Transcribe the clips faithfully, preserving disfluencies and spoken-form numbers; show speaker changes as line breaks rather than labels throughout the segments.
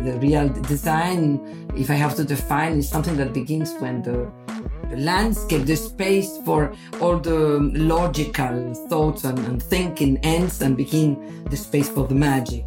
the real design, if I have to define, is something that begins when the, the landscape, the space for all the logical thoughts and, and thinking ends and begin the space for the magic.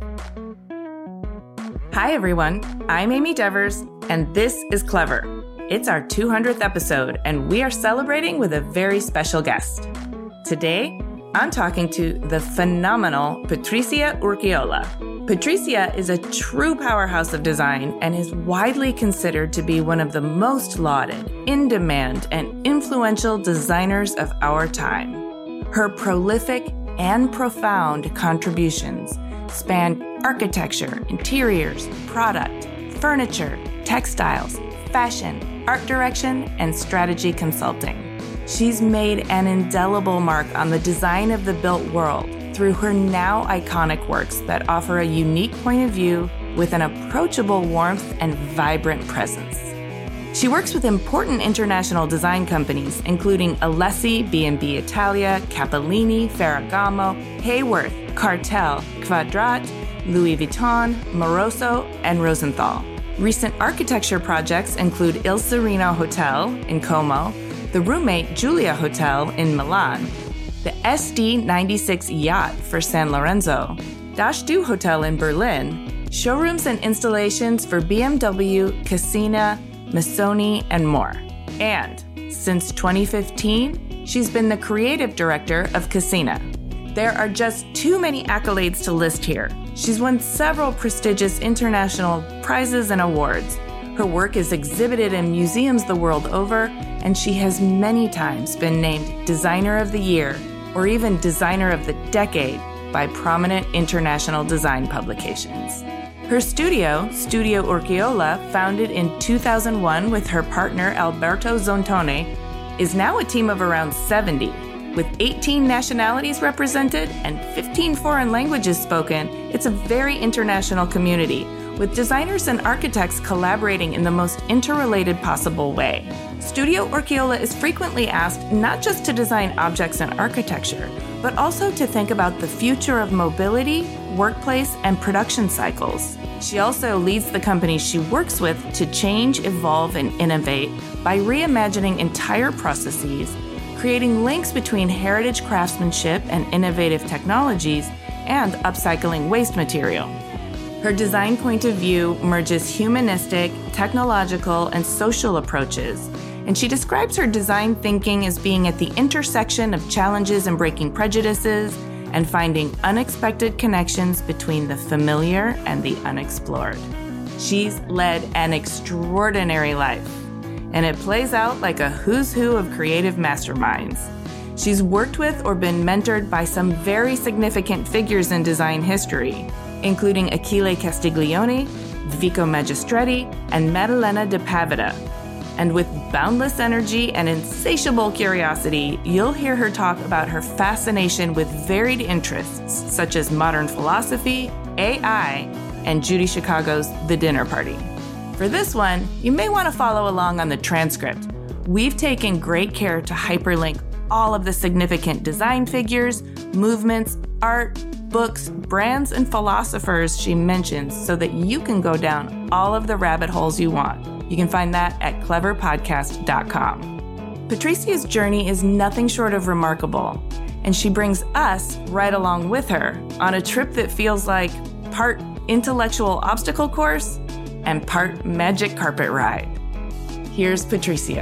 Hi, everyone. I'm Amy Devers, and this is Clever. It's our two hundredth episode, and we are celebrating with a very special guest. Today, I'm talking to the phenomenal Patricia Urquiola. Patricia is a true powerhouse of design and is widely considered to be one of the most lauded, in-demand, and influential designers of our time. Her prolific and profound contributions span architecture, interiors, product, furniture, textiles, fashion, art direction, and strategy consulting. She's made an indelible mark on the design of the built world through her now iconic works that offer a unique point of view with an approachable warmth and vibrant presence. She works with important international design companies, including Alessi, B and B Italia, Capellini, Ferragamo, Haworth, Cartel, Quadrat, Louis Vuitton, Moroso, and Rosenthal. Recent architecture projects include Il Sereno Hotel in Como, the Roommate Giulia Hotel in Milan, the S D ninety-six Yacht for San Lorenzo, Das Du Hotel in Berlin, showrooms and installations for B M W, Cassina, Missoni, and more. And since twenty fifteen, she's been the creative director of Cassina. There are just too many accolades to list here. She's won several prestigious international prizes and awards. Her work is exhibited in museums the world over, and she has many times been named Designer of the Year or even Designer of the Decade by prominent international design publications. Her studio, Studio Urquiola, founded in two thousand one with her partner Alberto Zontone, is now a team of around seventy. With eighteen nationalities represented and fifteen foreign languages spoken, it's a very international community, with designers and architects collaborating in the most interrelated possible way. Studio Urquiola is frequently asked not just to design objects and architecture, but also to think about the future of mobility, workplace, and production cycles. She also leads the companies she works with to change, evolve, and innovate by reimagining entire processes, creating links between heritage craftsmanship and innovative technologies, and upcycling waste material. Her design point of view merges humanistic, technological, and social approaches, and she describes her design thinking as being at the intersection of challenges and breaking prejudices and finding unexpected connections between the familiar and the unexplored. She's led an extraordinary life, and it plays out like a who's who of creative masterminds. She's worked with or been mentored by some very significant figures in design history, including Achille Castiglione, Vico Magistretti, and Maddalena de Pavetta. And with boundless energy and insatiable curiosity, you'll hear her talk about her fascination with varied interests such as modern philosophy, A I, and Judy Chicago's The Dinner Party. For this one, you may want to follow along on the transcript. We've taken great care to hyperlink all of the significant design figures, movements, art, books, brands, and philosophers she mentions so that you can go down all of the rabbit holes you want. You can find that at clever podcast dot com. Patricia's journey is nothing short of remarkable, and she brings us right along with her on a trip that feels like part intellectual obstacle course and part magic carpet ride. Here's Patricia.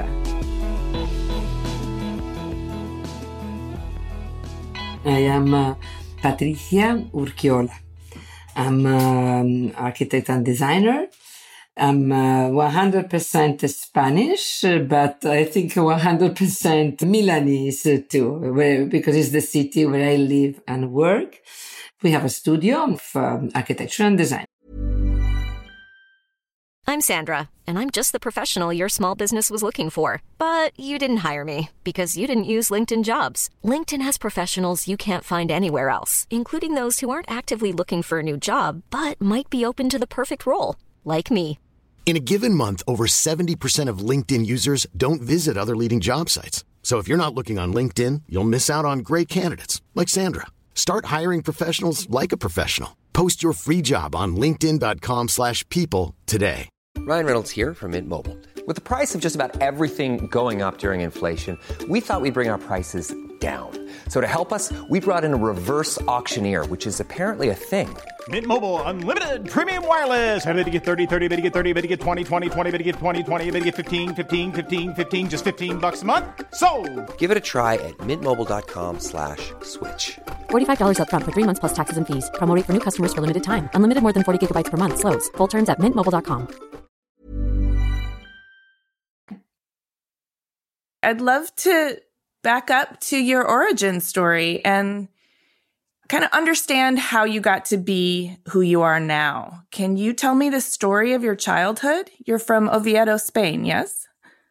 I am uh, Patricia Urquiola. I'm an architect and designer. I'm uh, one hundred percent Spanish, but I think one hundred percent Milanese too, where, because it's the city where I live and work. We have a studio of um, architecture and design.
I'm Sandra, and I'm just the professional your small business was looking for. But you didn't hire me because you didn't use LinkedIn Jobs. LinkedIn has professionals you can't find anywhere else, including those who aren't actively looking for a new job, but might be open to the perfect role, like me.
In a given month, over seventy percent of LinkedIn users don't visit other leading job sites. So if you're not looking on LinkedIn, you'll miss out on great candidates like Sandra. Start hiring professionals like a professional. Post your free job on linkedin.com slash people today.
Ryan Reynolds here from Mint Mobile. With the price of just about everything going up during inflation, we thought we'd bring our prices down. So to help us, we brought in a reverse auctioneer, which is apparently a thing.
Mint Mobile Unlimited Premium Wireless. How to get thirty, thirty, how to get thirty, how to get twenty, twenty, twenty, how to get twenty, twenty, how to get fifteen, fifteen, fifteen, fifteen, just fifteen bucks a month? Sold!
Give it a try at mintmobile.com slash switch.
forty-five dollars up front for three months plus taxes and fees. Promo rate for new customers for limited time. Unlimited more than forty gigabytes per month. Slows full terms at mint mobile dot com.
I'd love to back up to your origin story and kind of understand how you got to be who you are now. Can you tell me the story of your childhood? You're from Oviedo, Spain, yes?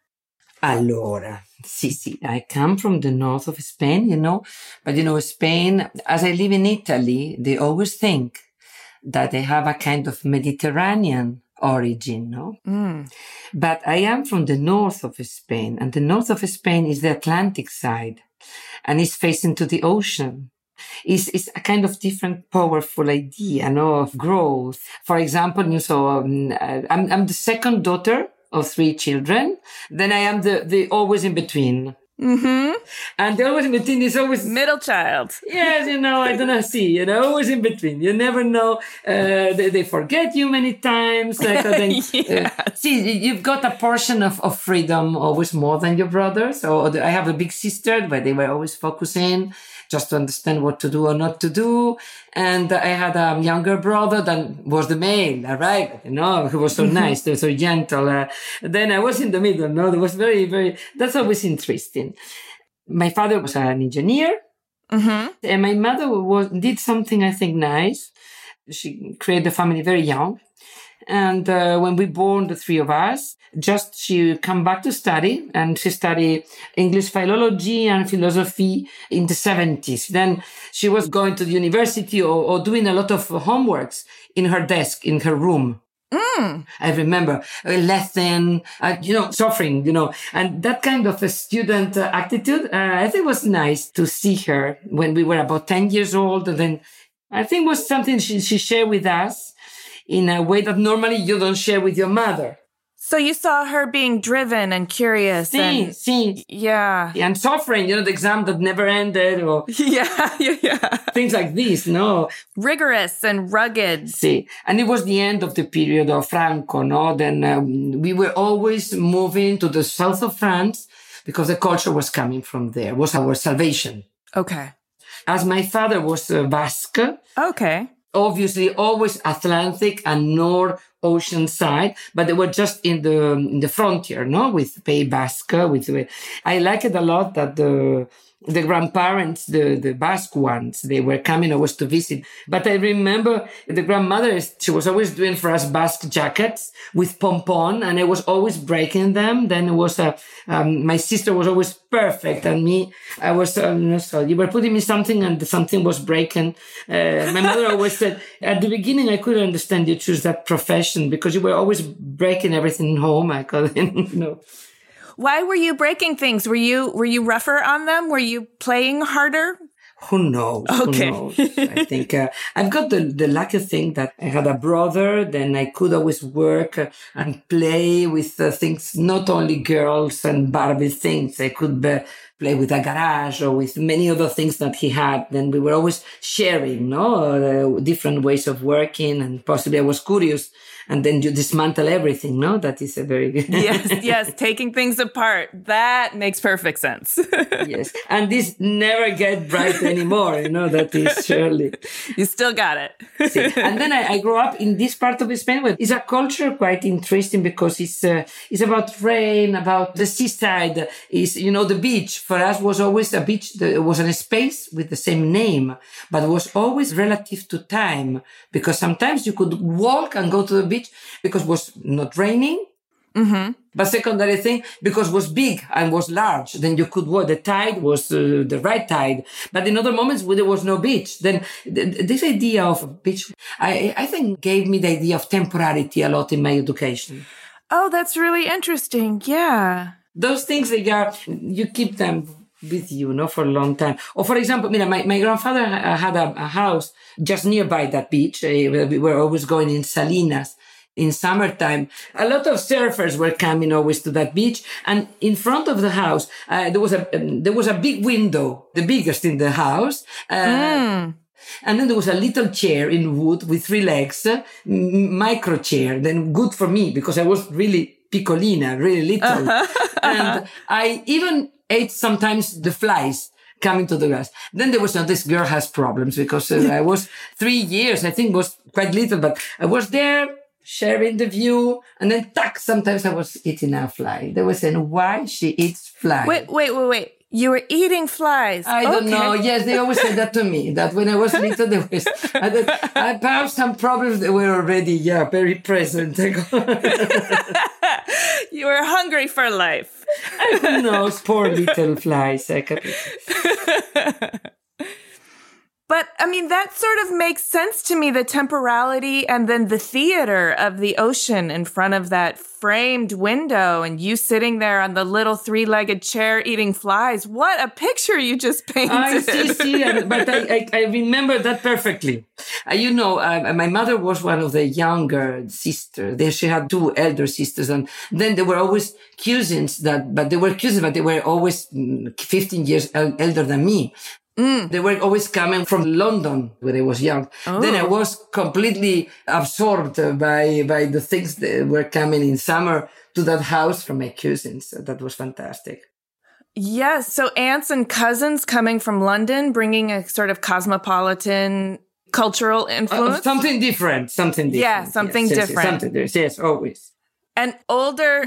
Allora, sì, sì, I come from the north of Spain, you know, but you know, Spain, as I live in Italy, they always think that they have a kind of Mediterranean origin, no? Mm. But I am from the north of Spain, and the north of Spain is the Atlantic side, and it's facing to the ocean. It's, it's a kind of different, powerful idea, no, of growth. For example, you saw, um, I'm, I'm the second daughter of three children. Then I am the, the always in between.
Mm-hmm.
And the always in between is always
middle child.
Yes, you know, I don't know, see, you know, always in between. You never know. Uh, they, they forget you many times. Like, then, yes. uh, see, you've got a portion of, of freedom always more than your brothers. So I have a big sister, but they were always focusing just to understand what to do or not to do. And I had a younger brother that was the male, all right? You know, he was so nice, so gentle. Uh, then I was in the middle, no? It was very, very, that's always interesting. My father was an engineer. Mm-hmm. And my mother was, did something, I think, nice. She created a family very young. And uh, when we born, the three of us, just she come back to study, and she studied English philology and philosophy in the seventies. Then she was going to the university or, or doing a lot of homeworks in her desk, in her room. Mm. I remember a lesson, uh, you know, suffering, you know, and that kind of a student uh, attitude, uh, I think was nice to see her when we were about ten years old. And then I think was something she, she shared with us in a way that normally you don't share with your mother.
So you saw her being driven and curious.
Sí,
and,
sí.
Yeah.
And suffering, you know, the exam that never ended or...
Yeah, yeah, yeah.
Things like this, no?
Rigorous and rugged.
See, and it was the end of the period of Franco, no? Then um, we were always moving to the south of France because the culture was coming from there, was our salvation.
Okay.
As my father was uh, Basque.
Okay.
Obviously, always Atlantic and North Ocean side, but they were just in the in the frontier, no, with Pays Basque. With I like it a lot that the the grandparents, the the Basque ones, they were coming always to visit. But I remember the grandmother, she was always doing for us Basque jackets with pompon, and I was always breaking them. Then it was a um, my sister was always perfect, and me, I was um, so you were putting me something, and something was breaking. Uh, my mother always said at the beginning, I couldn't understand you choose that profession because you were always breaking everything home. I couldn't, you know.
Why were you breaking things? Were you were you rougher on them? Were you playing harder?
Who knows?
Okay.
Who knows? I think uh, I've got the, the lucky thing that I had a brother, then I could always work uh, and play with uh, things, not only girls and Barbie things. I could be, play with a garage or with many other things that he had. Then we were always sharing, no, uh, different ways of working, and possibly I was curious. And then you dismantle everything, no? That is a very good...
Yes, yes, taking things apart. That makes perfect sense.
Yes. And this never get bright anymore, you know, that is surely...
You still got it.
See, and then I, I grew up in this part of Spain where it's a culture quite interesting because it's uh, it's about rain, about the seaside, is you know, the beach. For us was always a beach, that was in a space with the same name, but was always relative to time because sometimes you could walk and go to the beach because it was not raining. Mm-hmm. But secondary thing, because it was big and was large, then you could walk. The tide was uh, the right tide. But in other moments where there was no beach, then th- this idea of beach, I, I think gave me the idea of temporality a lot in my education.
Oh, that's really interesting. Yeah.
Those things, they are, you keep them with you, no, for a long time. Or for example, you know, my, my grandfather had a, a house just nearby that beach. We were always going in Salinas in summertime. A lot of surfers were coming always to that beach. And in front of the house, uh, there was a, um, there was a big window, the biggest in the house. Uh, mm. And then there was a little chair in wood with three legs, uh, micro chair, then good for me because I was really piccolina, really little. Uh-huh. And I even ate sometimes the flies coming to the grass. Then there was, no, this girl has problems because uh, I was three years, I think was quite little, but I was there sharing the view. And then tack, sometimes I was eating a fly. They were saying, why she eats flies?
Wait, wait, wait, wait. You were eating flies.
I don't
okay.
know. Yes, they always said that to me, that when I was little, there was, I thought, I perhaps some problems that were already, yeah, very present.
You were hungry for life.
Who knows? Poor little flies. I can...
But, I mean, that sort of makes sense to me, the temporality and then the theater of the ocean in front of that framed window and you sitting there on the little three-legged chair eating flies. What a picture you just painted.
I see, see, but I, I, I remember that perfectly. Uh, you know, uh, my mother was one of the younger sisters. There, she had two elder sisters, and then there were always cousins that, but they were cousins, but they were always fifteen years elder than me. Mm. They were always coming from London when I was young. Oh. Then I was completely absorbed by, by the things that were coming in summer to that house from my cousins. That was fantastic.
Yes. So aunts and cousins coming from London, bringing a sort of cosmopolitan cultural influence.
Uh, something different. Something different.
Yeah, something
yes,
different.
Yes, something different. Yes, always.
And older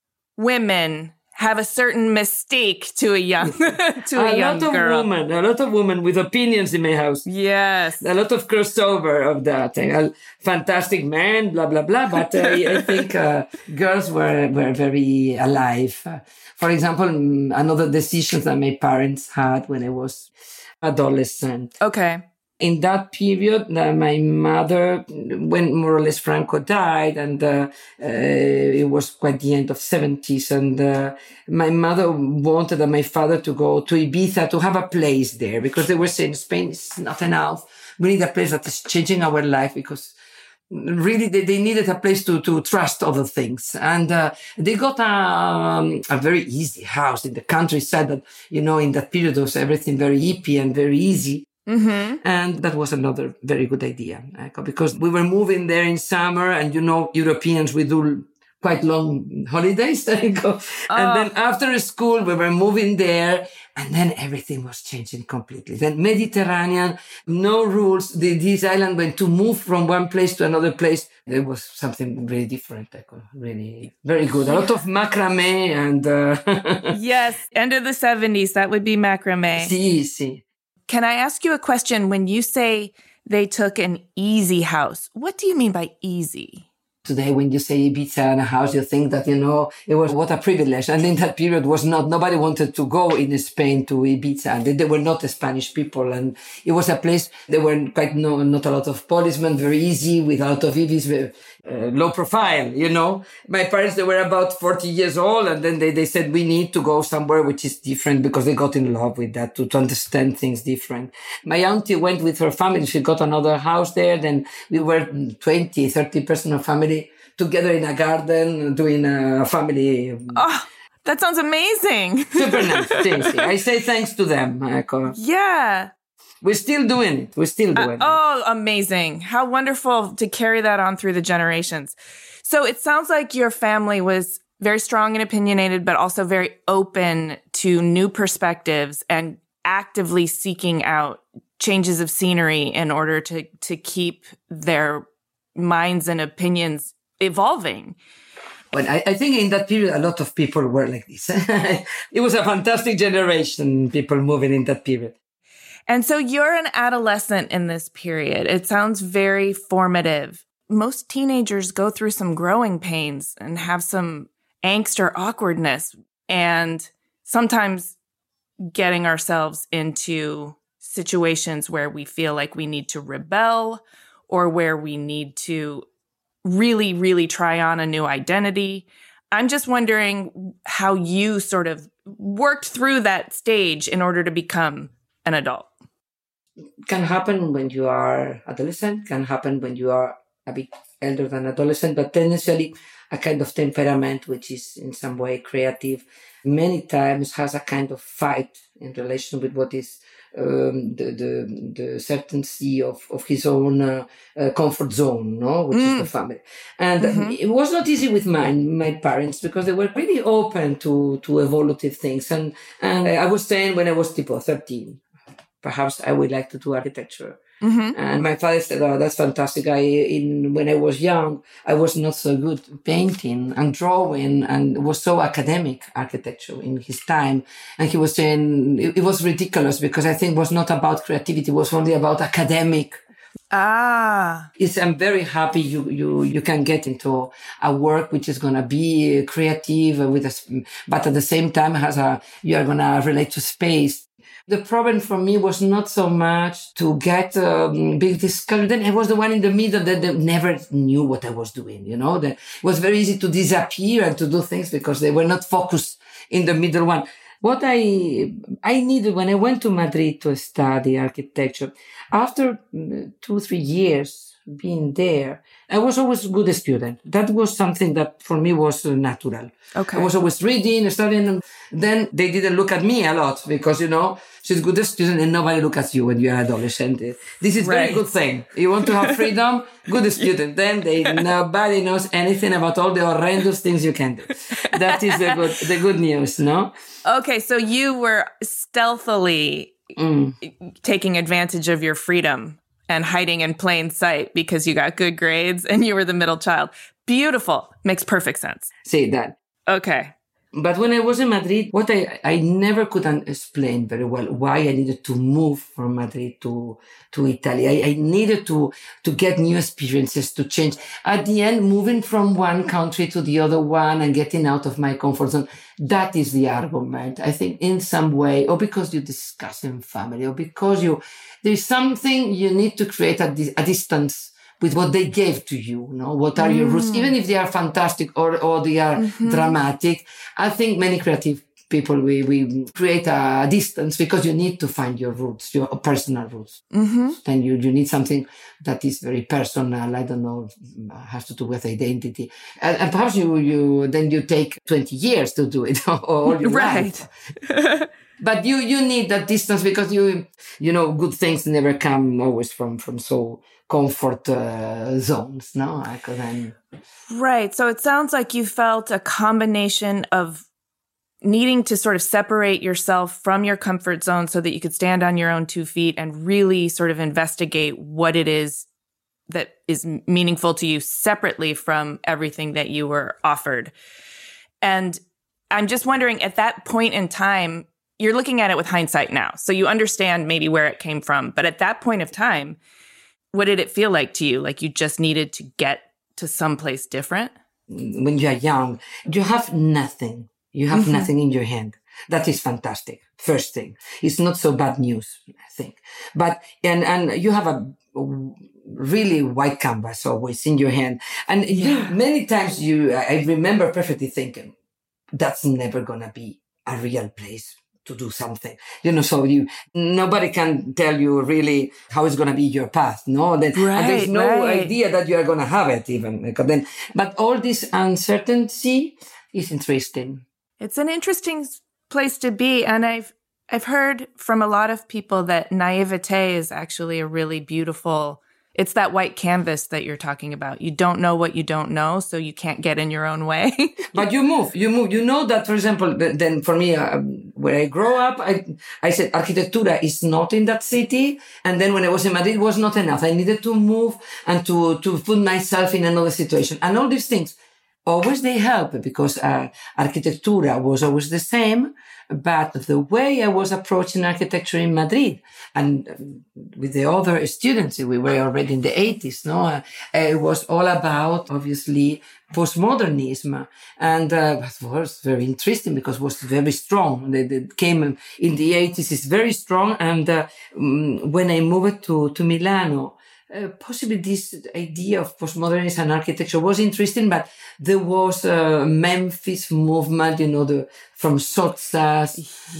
women have a certain mystique to a young, to a, a young
girl. A lot
girl.
of women, a lot of women with opinions in my house.
Yes.
A lot of crossover of that. A fantastic man, blah, blah, blah. But uh, I think uh, girls were, were very alive. Uh, for example, another decision that my parents had when I was adolescent.
Okay.
In that period, uh, my mother, when more or less Franco died, and uh, uh, it was quite the end of seventies, and uh, my mother wanted my father to go to Ibiza to have a place there, because they were saying Spain is not enough. We need a place that is changing our life, because really they, they needed a place to, to trust other things. And uh, they got a, um, a very easy house in the countryside that, you know, in that period was everything very hippie and very easy. Mm-hmm. And that was another very good idea, because we were moving there in summer, and you know, Europeans, we do quite long holidays. Oh. And then after school, we were moving there, and then everything was changing completely. Then Mediterranean, no rules. The, this island went to move from one place to another place. There was something really different, really very good. A lot of macrame and... Uh
yes, end of the seventies, that would be macrame.
Si, si.
Can I ask you a question? When you say they took an easy house, what do you mean by easy?
Today, when you say Ibiza and a house, you think that, you know, it was what a privilege. And in that period was not, nobody wanted to go in Spain to Ibiza. They, they were not the Spanish people. And it was a place, there were quite no, not a lot of policemen, very easy, with a lot of I Vs, uh, low profile, you know. My parents, they were about forty years old. And then they, they said, we need to go somewhere which is different, because they got in love with that, to, to understand things different. My auntie went with her family. She got another house there. Then we were twenty, thirty person of family together in a garden, doing a family.
Oh, that sounds amazing.
Super nice. I say thanks to them.
Yeah.
We're still doing it. We're still doing
uh,
it.
Oh, amazing. How wonderful to carry that on through the generations. So it sounds like your family was very strong and opinionated, but also very open to new perspectives and actively seeking out changes of scenery in order to, to keep their minds and opinions evolving.
Well, I, I think in that period, a lot of people were like this. It was a fantastic generation, people moving in that period.
And so you're an adolescent in this period. It sounds very formative. Most teenagers go through some growing pains and have some angst or awkwardness, and sometimes getting ourselves into situations where we feel like we need to rebel, or where we need to really, really try on a new identity. I'm just wondering how you sort of worked through that stage in order to become an adult?
Can happen when you are adolescent, can happen when you are a bit elder than adolescent, but tendency a kind of temperament which is in some way creative, many times has a kind of fight in relation with what is um, the, the the certainty of, of his own uh, uh, comfort zone, no, which mm. is the family. And mm-hmm. it was not easy with mine, my parents, because they were really open to, to evolutive things. And, and I was saying when I was tipo thirteen, perhaps I would like to do architecture. Mm-hmm. And my father said, oh, that's fantastic. I, in, when I was young, I was not so good painting and drawing and was so academic architecture in his time. And he was saying it, it was ridiculous because I think it was not about creativity. It was only about academic.
Ah.
It's, I'm very happy you, you, you can get into a work which is going to be creative with a, but at the same time has a, you are going to relate to space. The problem for me was not so much to get um, big discovery. Then I was the one in the middle that, that never knew what I was doing, you know. That it was very easy to disappear and to do things because they were not focused in the middle one. What I I needed when I went to Madrid to study architecture, after two, three years being there, I was always a good student. That was something that for me was natural. Okay. I was always reading, studying. And then they didn't look at me a lot because, you know, she's a good student and nobody look at you when you're an adolescent. This is a very right. good thing. You want to have freedom, good student. Then they, nobody knows anything about all the horrendous things you can do. That is the good, the good news, no?
Okay. So you were stealthily mm. taking advantage of your freedom and hiding in plain sight because you got good grades and you were the middle child. Beautiful. Makes perfect sense.
See that.
Okay.
But when I was in Madrid, what I, I never could explain very well why I needed to move from Madrid to, to Italy. I, I needed to, to get new experiences, to change. At the end, moving from one country to the other one and getting out of my comfort zone, that is the argument. I think in some way, or because you discuss in family, or because you, there's something you need to create a, a distance with what they gave to you, you know, what are mm. your roots, even if they are fantastic or, or they are mm-hmm. dramatic. I think many creative people, we, we create a distance because you need to find your roots, your personal roots. Mm-hmm. Then you, you need something that is very personal. I don't know, has to do with identity. And, and perhaps you, you, then you take twenty years to do it all your
right.
life. But you, you need that distance because you, you know, good things never come always from, from so comfort uh, zones, no? Then...
Right. So it sounds like you felt a combination of needing to sort of separate yourself from your comfort zone so that you could stand on your own two feet and really sort of investigate what it is that is meaningful to you separately from everything that you were offered. And I'm just wondering, at that point in time, you're looking at it with hindsight now, so you understand maybe where it came from. But at that point of time, what did it feel like to you? Like you just needed to get to someplace different?
When you're young, you have nothing. You have mm-hmm. nothing in your hand. That is fantastic. First thing. It's not so bad news, I think. But, and, and you have a really white canvas always in your hand. And yeah. you, many times you, I remember perfectly thinking, that's never gonna be a real place to do something, you know, so you, nobody can tell you really how it's going to be your path, no? Then,
right,
and there's no
right.
idea that you are going to have it even. Because then, but all this uncertainty is interesting.
It's an interesting place to be. And I've, I've heard from a lot of people that naivete is actually a really beautiful, it's that white canvas that you're talking about. You don't know what you don't know, so you can't get in your own way.
But you move, you move. You know that, for example, then for me, uh, where I grow up, I, I said Arquitectura is not in that city. And then when I was in Madrid, it was not enough. I needed to move and to, to put myself in another situation. And all these things, always they help because uh, Arquitectura was always the same. But the way I was approaching architecture in Madrid and with the other students, we were already in the eighties, no? Uh, it was all about, obviously, postmodernism. And uh, it was very interesting because it was very strong. It came in the eighties, it's very strong. And uh, when I moved to, to Milano, uh, possibly this idea of postmodernism and architecture was interesting, but there was a Memphis movement, you know, the from Sottsass.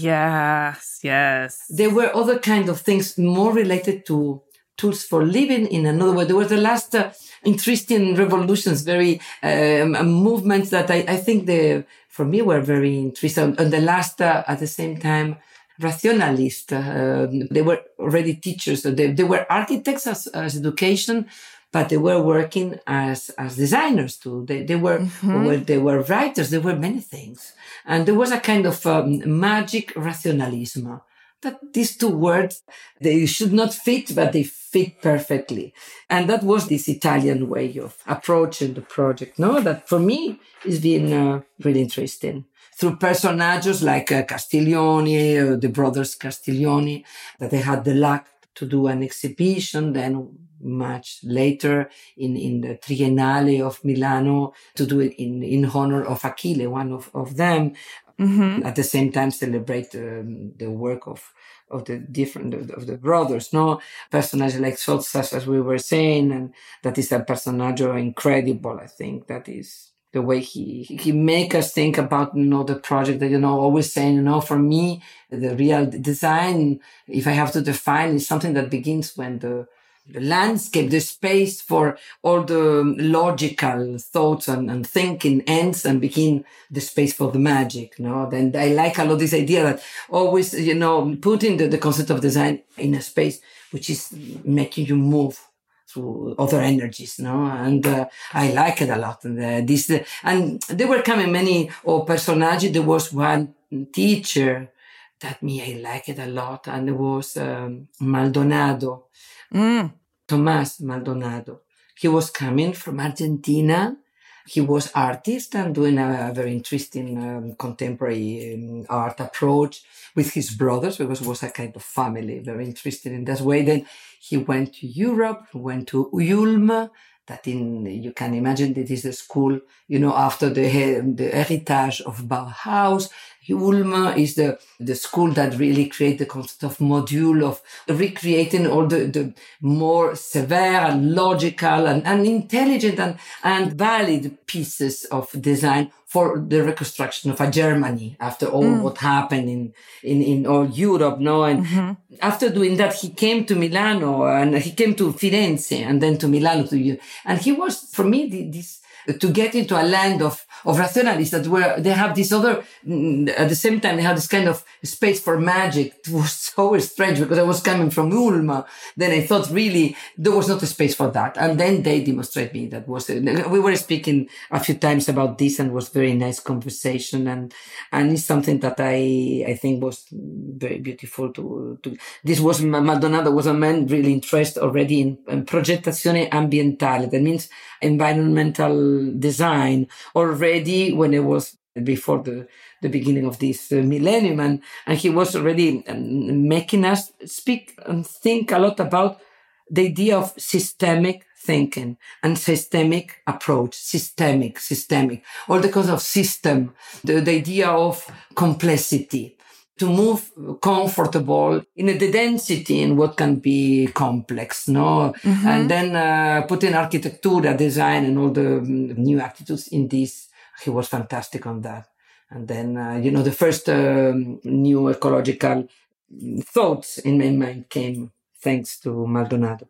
Yes, yes.
There were other kind of things more related to tools for living in another way. There were the last uh, interesting revolutions, very um, movements that I, I think they, for me, were very interesting. And the last, uh, at the same time, rationalist. Uh, they were already teachers. They, they were architects as, as education, but they were working as, as designers too. They, they were, mm-hmm. well, they were writers. They were many things. And there was a kind of um, magic rationalism. That these two words, they should not fit, but they fit perfectly. And that was this Italian way of approaching the project, no? That for me has been uh, really interesting. Through personages like uh, Castiglioni, uh, the brothers Castiglioni, that they had the luck to do an exhibition, then much later in, in the Triennale of Milano to do it in, in honor of Achille, one of, of them. Mm-hmm. At the same time, celebrate um, the work of of the different of the, of the brothers. No personage like Sottsass, as we were saying, and that is a personage incredible. I think that is the way he he make us think about, you know, the project. That, you know, always saying, you know, for me, the real design, if I have to define, is something that begins when the the landscape, the space for all the logical thoughts and, and thinking ends and begin the space for the magic, no? Then I like a lot this idea that always, you know, putting the, the concept of design in a space which is making you move through other energies, no? And uh, I like it a lot. And uh, this, uh, and there were coming many oh, personages. There was one teacher that me, I like it a lot. And it was um, Maldonado. Mm. Tomás Maldonado. He was coming from Argentina. He was artist and doing a, a very interesting um, contemporary um, art approach with his brothers, because it was a kind of family, very interested in that way. Then he went to Europe, went to Ulm, that in, you can imagine that is the school, you know, after the, the heritage of Bauhaus. Ulm is the, the school that really created the concept of module, of recreating all the, the more severe and logical and, and intelligent and, and valid pieces of design for the reconstruction of a Germany after all mm. what happened in, in, in all Europe, no? And mm-hmm. after doing that, he came to Milano and he came to Firenze and then to Milano to, and he was, for me, this, to get into a land of, of rationalists that were, they have this other, at the same time, they have this kind of space for magic. It was so strange because I was coming from Ulm. Then I thought really there was not a space for that. And then they demonstrate me that was, we were speaking a few times about this and was very nice conversation. And, and it's something that I, I think was very beautiful to, to, this was, Maldonado was a man really interested already in, in progettazione ambientale. That means environmental design already when it was before the, the beginning of this uh, millennium. And, and he was already um, making us speak and think a lot about the idea of systemic thinking and systemic approach, systemic, systemic, all the kinds of system, the, the idea of complexity. To move comfortable in the density in what can be complex, no? Mm-hmm. And then uh, putting architecture, design, and all the um, new attitudes in this. He was fantastic on that. And then, uh, you know, the first um, new ecological thoughts in my mind came thanks to Maldonado.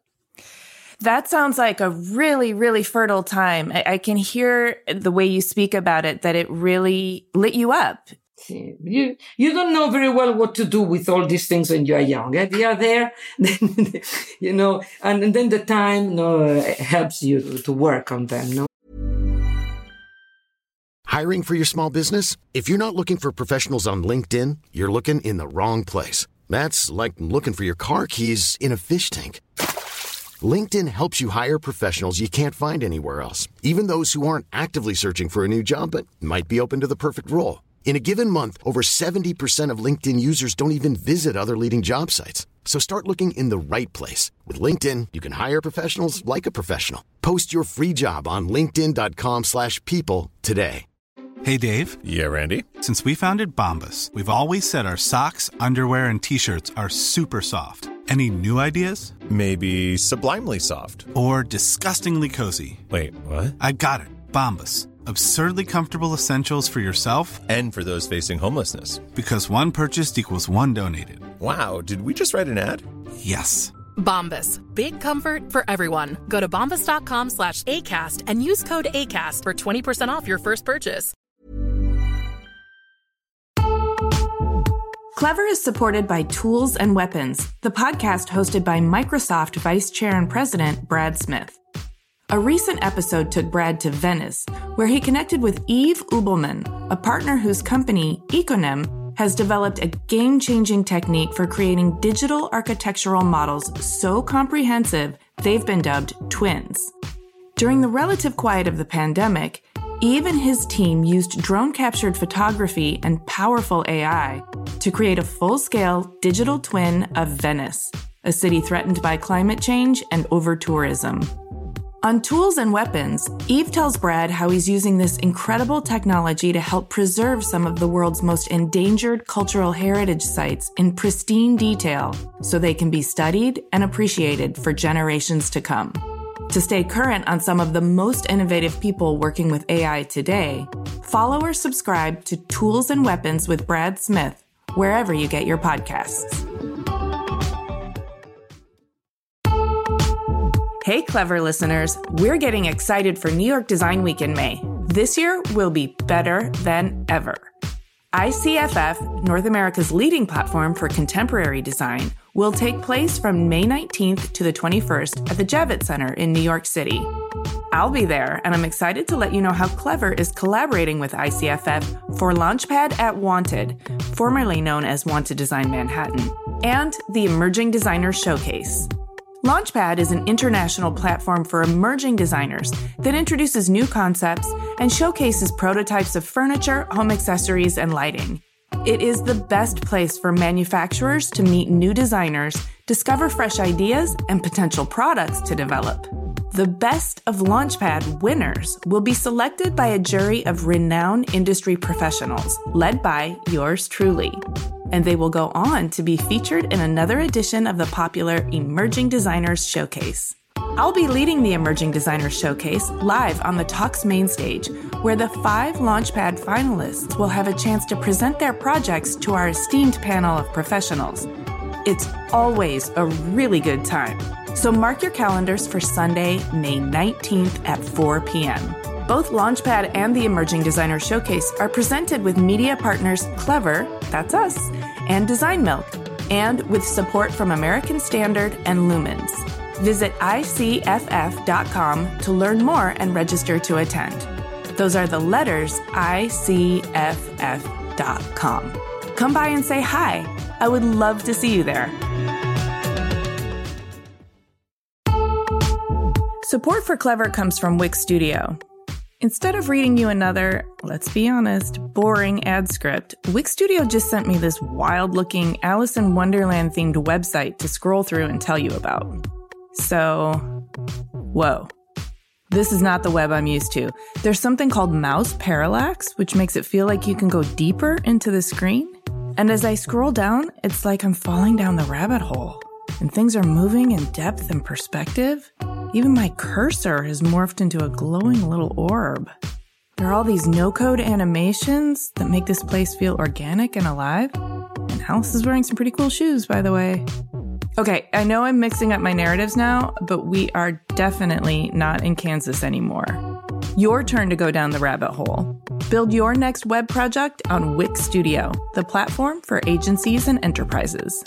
That sounds like a really, really fertile time. I, I can hear the way you speak about it, that it really lit you up.
You you don't know very well what to do with all these things when you are young. Eh? They are there, you know, and, and then the time, you know, helps you to work on them. No?
Hiring for your small business? If you're not looking for professionals on LinkedIn, you're looking in the wrong place. That's like looking for your car keys in a fish tank. LinkedIn helps you hire professionals you can't find anywhere else, even those who aren't actively searching for a new job but might be open to the perfect role. In a given month, over seventy percent of LinkedIn users don't even visit other leading job sites. So start looking in the right place. With LinkedIn, you can hire professionals like a professional. Post your free job on linkedin.com slash people today.
Hey, Dave.
Yeah, Randy.
Since we founded Bombas, we've always said our socks, underwear, and T-shirts are super soft. Any new ideas?
Maybe sublimely soft.
Or disgustingly cozy.
Wait, what?
I got it. Bombas. Absurdly comfortable essentials for yourself
and for those facing homelessness.
Because one purchased equals one donated.
Wow, did we just write an ad?
Yes.
Bombas. Big comfort for everyone. Go to bombas.com slash ACAST and use code ACAST for twenty percent off your first purchase.
Clever is supported by Tools and Weapons, the podcast hosted by Microsoft Vice Chair and President Brad Smith. A recent episode took Brad to Venice, where he connected with Yves Ubelman, a partner whose company, Econem, has developed a game-changing technique for creating digital architectural models so comprehensive they've been dubbed twins. During the relative quiet of the pandemic, Yves and his team used drone-captured photography and powerful A I to create a full-scale digital twin of Venice, a city threatened by climate change and over-tourism. On Tools and Weapons, Yves tells Brad how he's using this incredible technology to help preserve some of the world's most endangered cultural heritage sites in pristine detail so they can be studied and appreciated for generations to come. To stay current on some of the most innovative people working with A I today, follow or subscribe to Tools and Weapons with Brad Smith wherever you get your podcasts. Hey, Clever listeners, we're getting excited for New York Design Week in May. This year will be better than ever. I C F F, North America's leading platform for contemporary design, will take place from May nineteenth to the twenty-first at the Javits Center in New York City. I'll be there, and I'm excited to let you know how Clever is collaborating with I C F F for Launchpad at Wanted, formerly known as Wanted Design Manhattan, and the Emerging Designers Showcase. Launchpad is an international platform for emerging designers that introduces new concepts and showcases prototypes of furniture, home accessories, and lighting. It is the best place for manufacturers to meet new designers, discover fresh ideas, and potential products to develop. The best of Launchpad winners will be selected by a jury of renowned industry professionals, led by yours truly. And they will go on to be featured in another edition of the popular Emerging Designers Showcase. I'll be leading the Emerging Designers Showcase live on the Talks main stage, where the five Launchpad finalists will have a chance to present their projects to our esteemed panel of professionals. It's always a really good time. So mark your calendars for Sunday, May nineteenth at four p.m. Both Launchpad and the Emerging Designer Showcase are presented with media partners Clever, that's us, and Design Milk, and with support from American Standard and Lumens. Visit I C F F dot com to learn more and register to attend. Those are the letters I C F F dot com. Come by and say hi. I would love to see you there. Support for Clever comes from Wix Studio. Instead of reading you another, let's be honest, boring ad script, Wix Studio just sent me this wild-looking Alice in Wonderland-themed website to scroll through and tell you about. So, whoa. This is not the web I'm used to. There's something called mouse parallax, which makes it feel like you can go deeper into the screen. And as I scroll down, it's like I'm falling down the rabbit hole. And things are moving in depth and perspective. Even my cursor has morphed into a glowing little orb. There are all these no-code animations that make this place feel organic and alive. And Alice is wearing some pretty cool shoes, by the way. Okay, I know I'm mixing up my narratives now, but we are definitely not in Kansas anymore. Your turn to go down the rabbit hole. Build your next web project on Wix Studio, the platform for agencies and enterprises.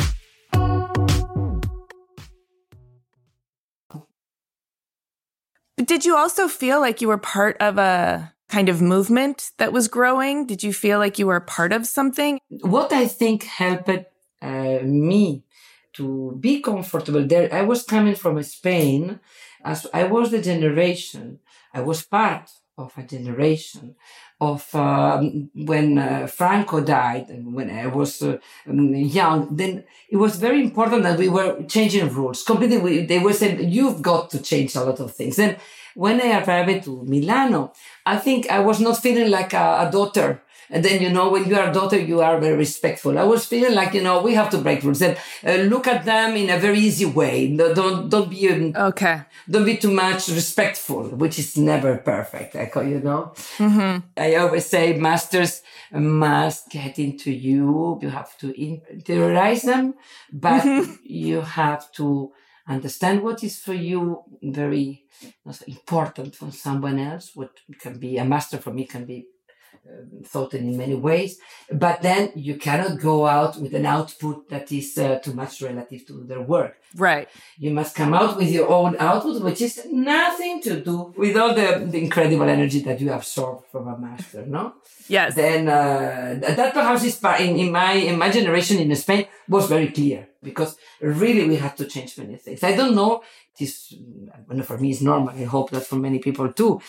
Did you also feel like you were part of a kind of movement that was growing? Did you feel like you were part of something?
What I think helped uh, me to be comfortable there, I was coming from Spain. As I was the generation, I was part of a generation of um, when uh, Franco died and when I was uh, young, then it was very important that we were changing rules. Completely, we, they were saying, you've got to change a lot of things. Then when I arrived to Milano, I think I was not feeling like a, a daughter And then, you know, when you are a daughter, you are very respectful. I was feeling like, you know, we have to break rules and uh, look at them in a very easy way. No, don't, don't be, um,
okay.
Don't be too much respectful, which is never perfect. You know,
mm-hmm.
I always say masters must get into you. You have to interiorize them, but mm-hmm. you have to understand what is for you very important for someone else. What can be a master for me can be uh, thought in many ways, but then you cannot go out with an output that is uh, too much relative to their work.
Right.
You must come out with your own output, which is nothing to do with all the, the incredible energy that you absorb from a master, no?
Yes.
Then uh, that perhaps is part in, in my in my generation in Spain was very clear, because really we had to change many things. I don't know. This well, for me is normal. I hope that for many people too.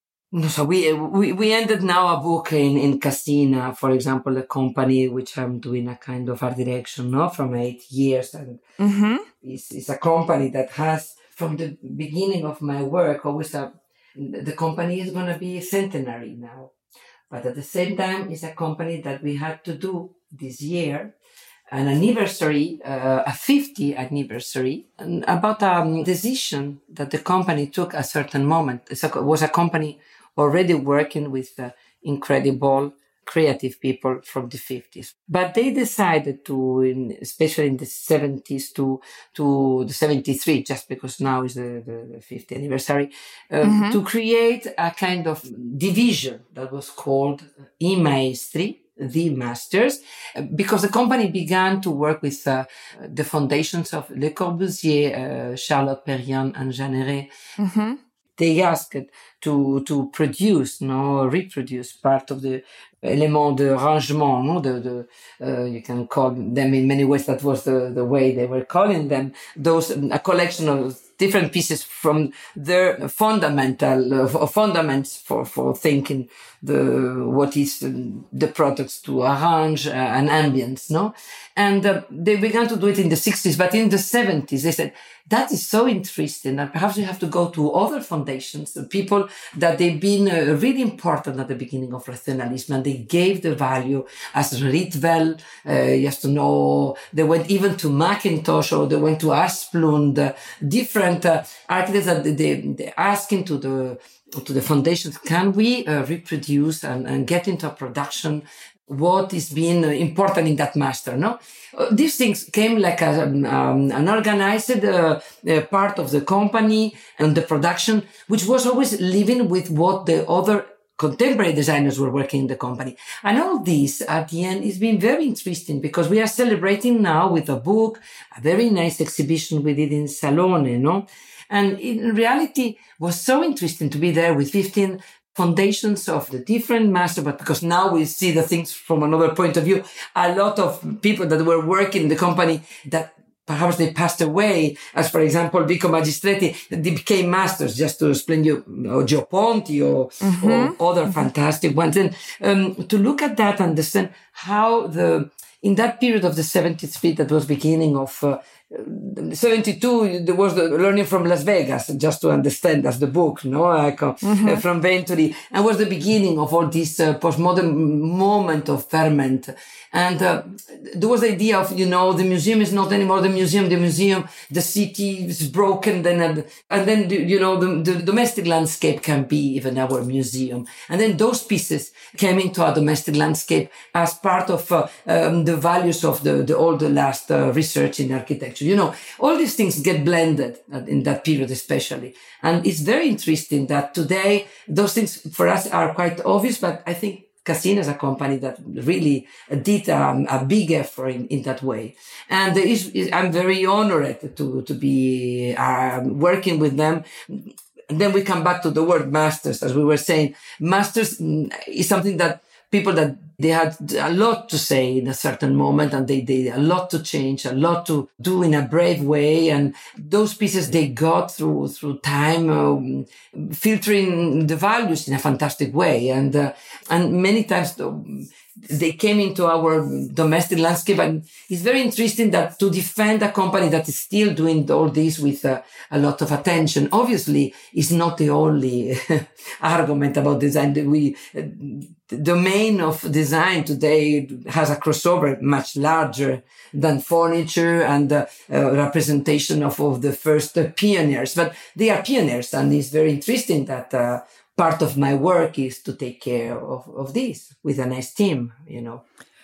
So we we we ended now a book in in Cassina, for example, a company which I'm doing a kind of art direction, no, from eight years, and
mm-hmm.
it's, it's a company that has from the beginning of my work always a the company is going to be centenary now. But at the same time, it's a company that we had to do this year, an anniversary, uh, a fifty anniversary, and about a decision that the company took at a certain moment. It was a company already working with uh, incredible creative people from the fifties. But they decided to, in, especially in the seventies, to to the seventy-three, just because now is the, the, the fiftieth anniversary, uh, mm-hmm. to create a kind of division that was called I Maestri, the Masters, because the company began to work with uh, the foundations of Le Corbusier, uh, Charlotte Perriand, and Jeanneret.
Mm-hmm.
They asked to to produce, no, reproduce part of the éléments de rangement, no, the, the uh, you can call them in many ways. That was the, the way they were calling them. Those a collection of different pieces from their fundamental uh, fundaments for for thinking the what is the products to arrange uh, an ambience, no. And uh, they began to do it in the sixties, but in the seventies they said that is so interesting that perhaps we have to go to other foundations, people that they've been uh, really important at the beginning of rationalism, and they gave the value as Rietveld, uh, you have to know, they went even to Mackintosh, or they went to Asplund, uh, different uh, architects that they, they asking to the to the foundations, can we uh, reproduce and, and get into production what is being important in that master, no? Uh, these things came like a, um, an organized uh, uh, part of the company and the production, which was always living with what the other contemporary designers were working in the company. And all this, at the end, has been very interesting, because we are celebrating now with a book, a very nice exhibition we did in Salone, no? And in reality, was so interesting to be there with fifteen foundations of the different masters, but because now we see the things from another point of view, a lot of people that were working in the company that perhaps they passed away, as for example, Vico Magistretti, they became masters, just to explain you, or Gio Ponti, or, mm-hmm. or other mm-hmm. fantastic ones. And um, to look at that, understand how the, in that period of the seventy-three, that was beginning of uh, seventy-two, there was the learning from Las Vegas, just to understand, as the book, no, like, uh, mm-hmm. uh, from Venturi, and was the beginning of all this uh, postmodern moment of ferment. And uh, there was the idea of, you know, the museum is not anymore the museum, the museum, the city is broken, then, uh, and then, you know, the, the domestic landscape can be even our museum. And then those pieces came into our domestic landscape as part of uh, um, the values of the, the all the last uh, research in architecture. You know, all these things get blended in that period especially. And it's very interesting that today those things for us are quite obvious, but I think Cassina is a company that really did um, a big effort in, in that way. And is, is, I'm very honored to, to be uh, working with them. And then we come back to the word masters, as we were saying. Masters is something that people that they had a lot to say in a certain moment, and they did a lot to change, a lot to do in a brave way. And those pieces they got through, through time, um, filtering the values in a fantastic way. And uh, And many times they came into our domestic landscape, and it's very interesting that to defend a company that is still doing all this with uh, a lot of attention, obviously is not the only argument about design. We, uh, the domain of design today has a crossover much larger than furniture and uh, uh, representation of, of the first uh, pioneers, but they are pioneers, and it's very interesting that, uh, part of my work is to take care of, of this with a nice team, you know.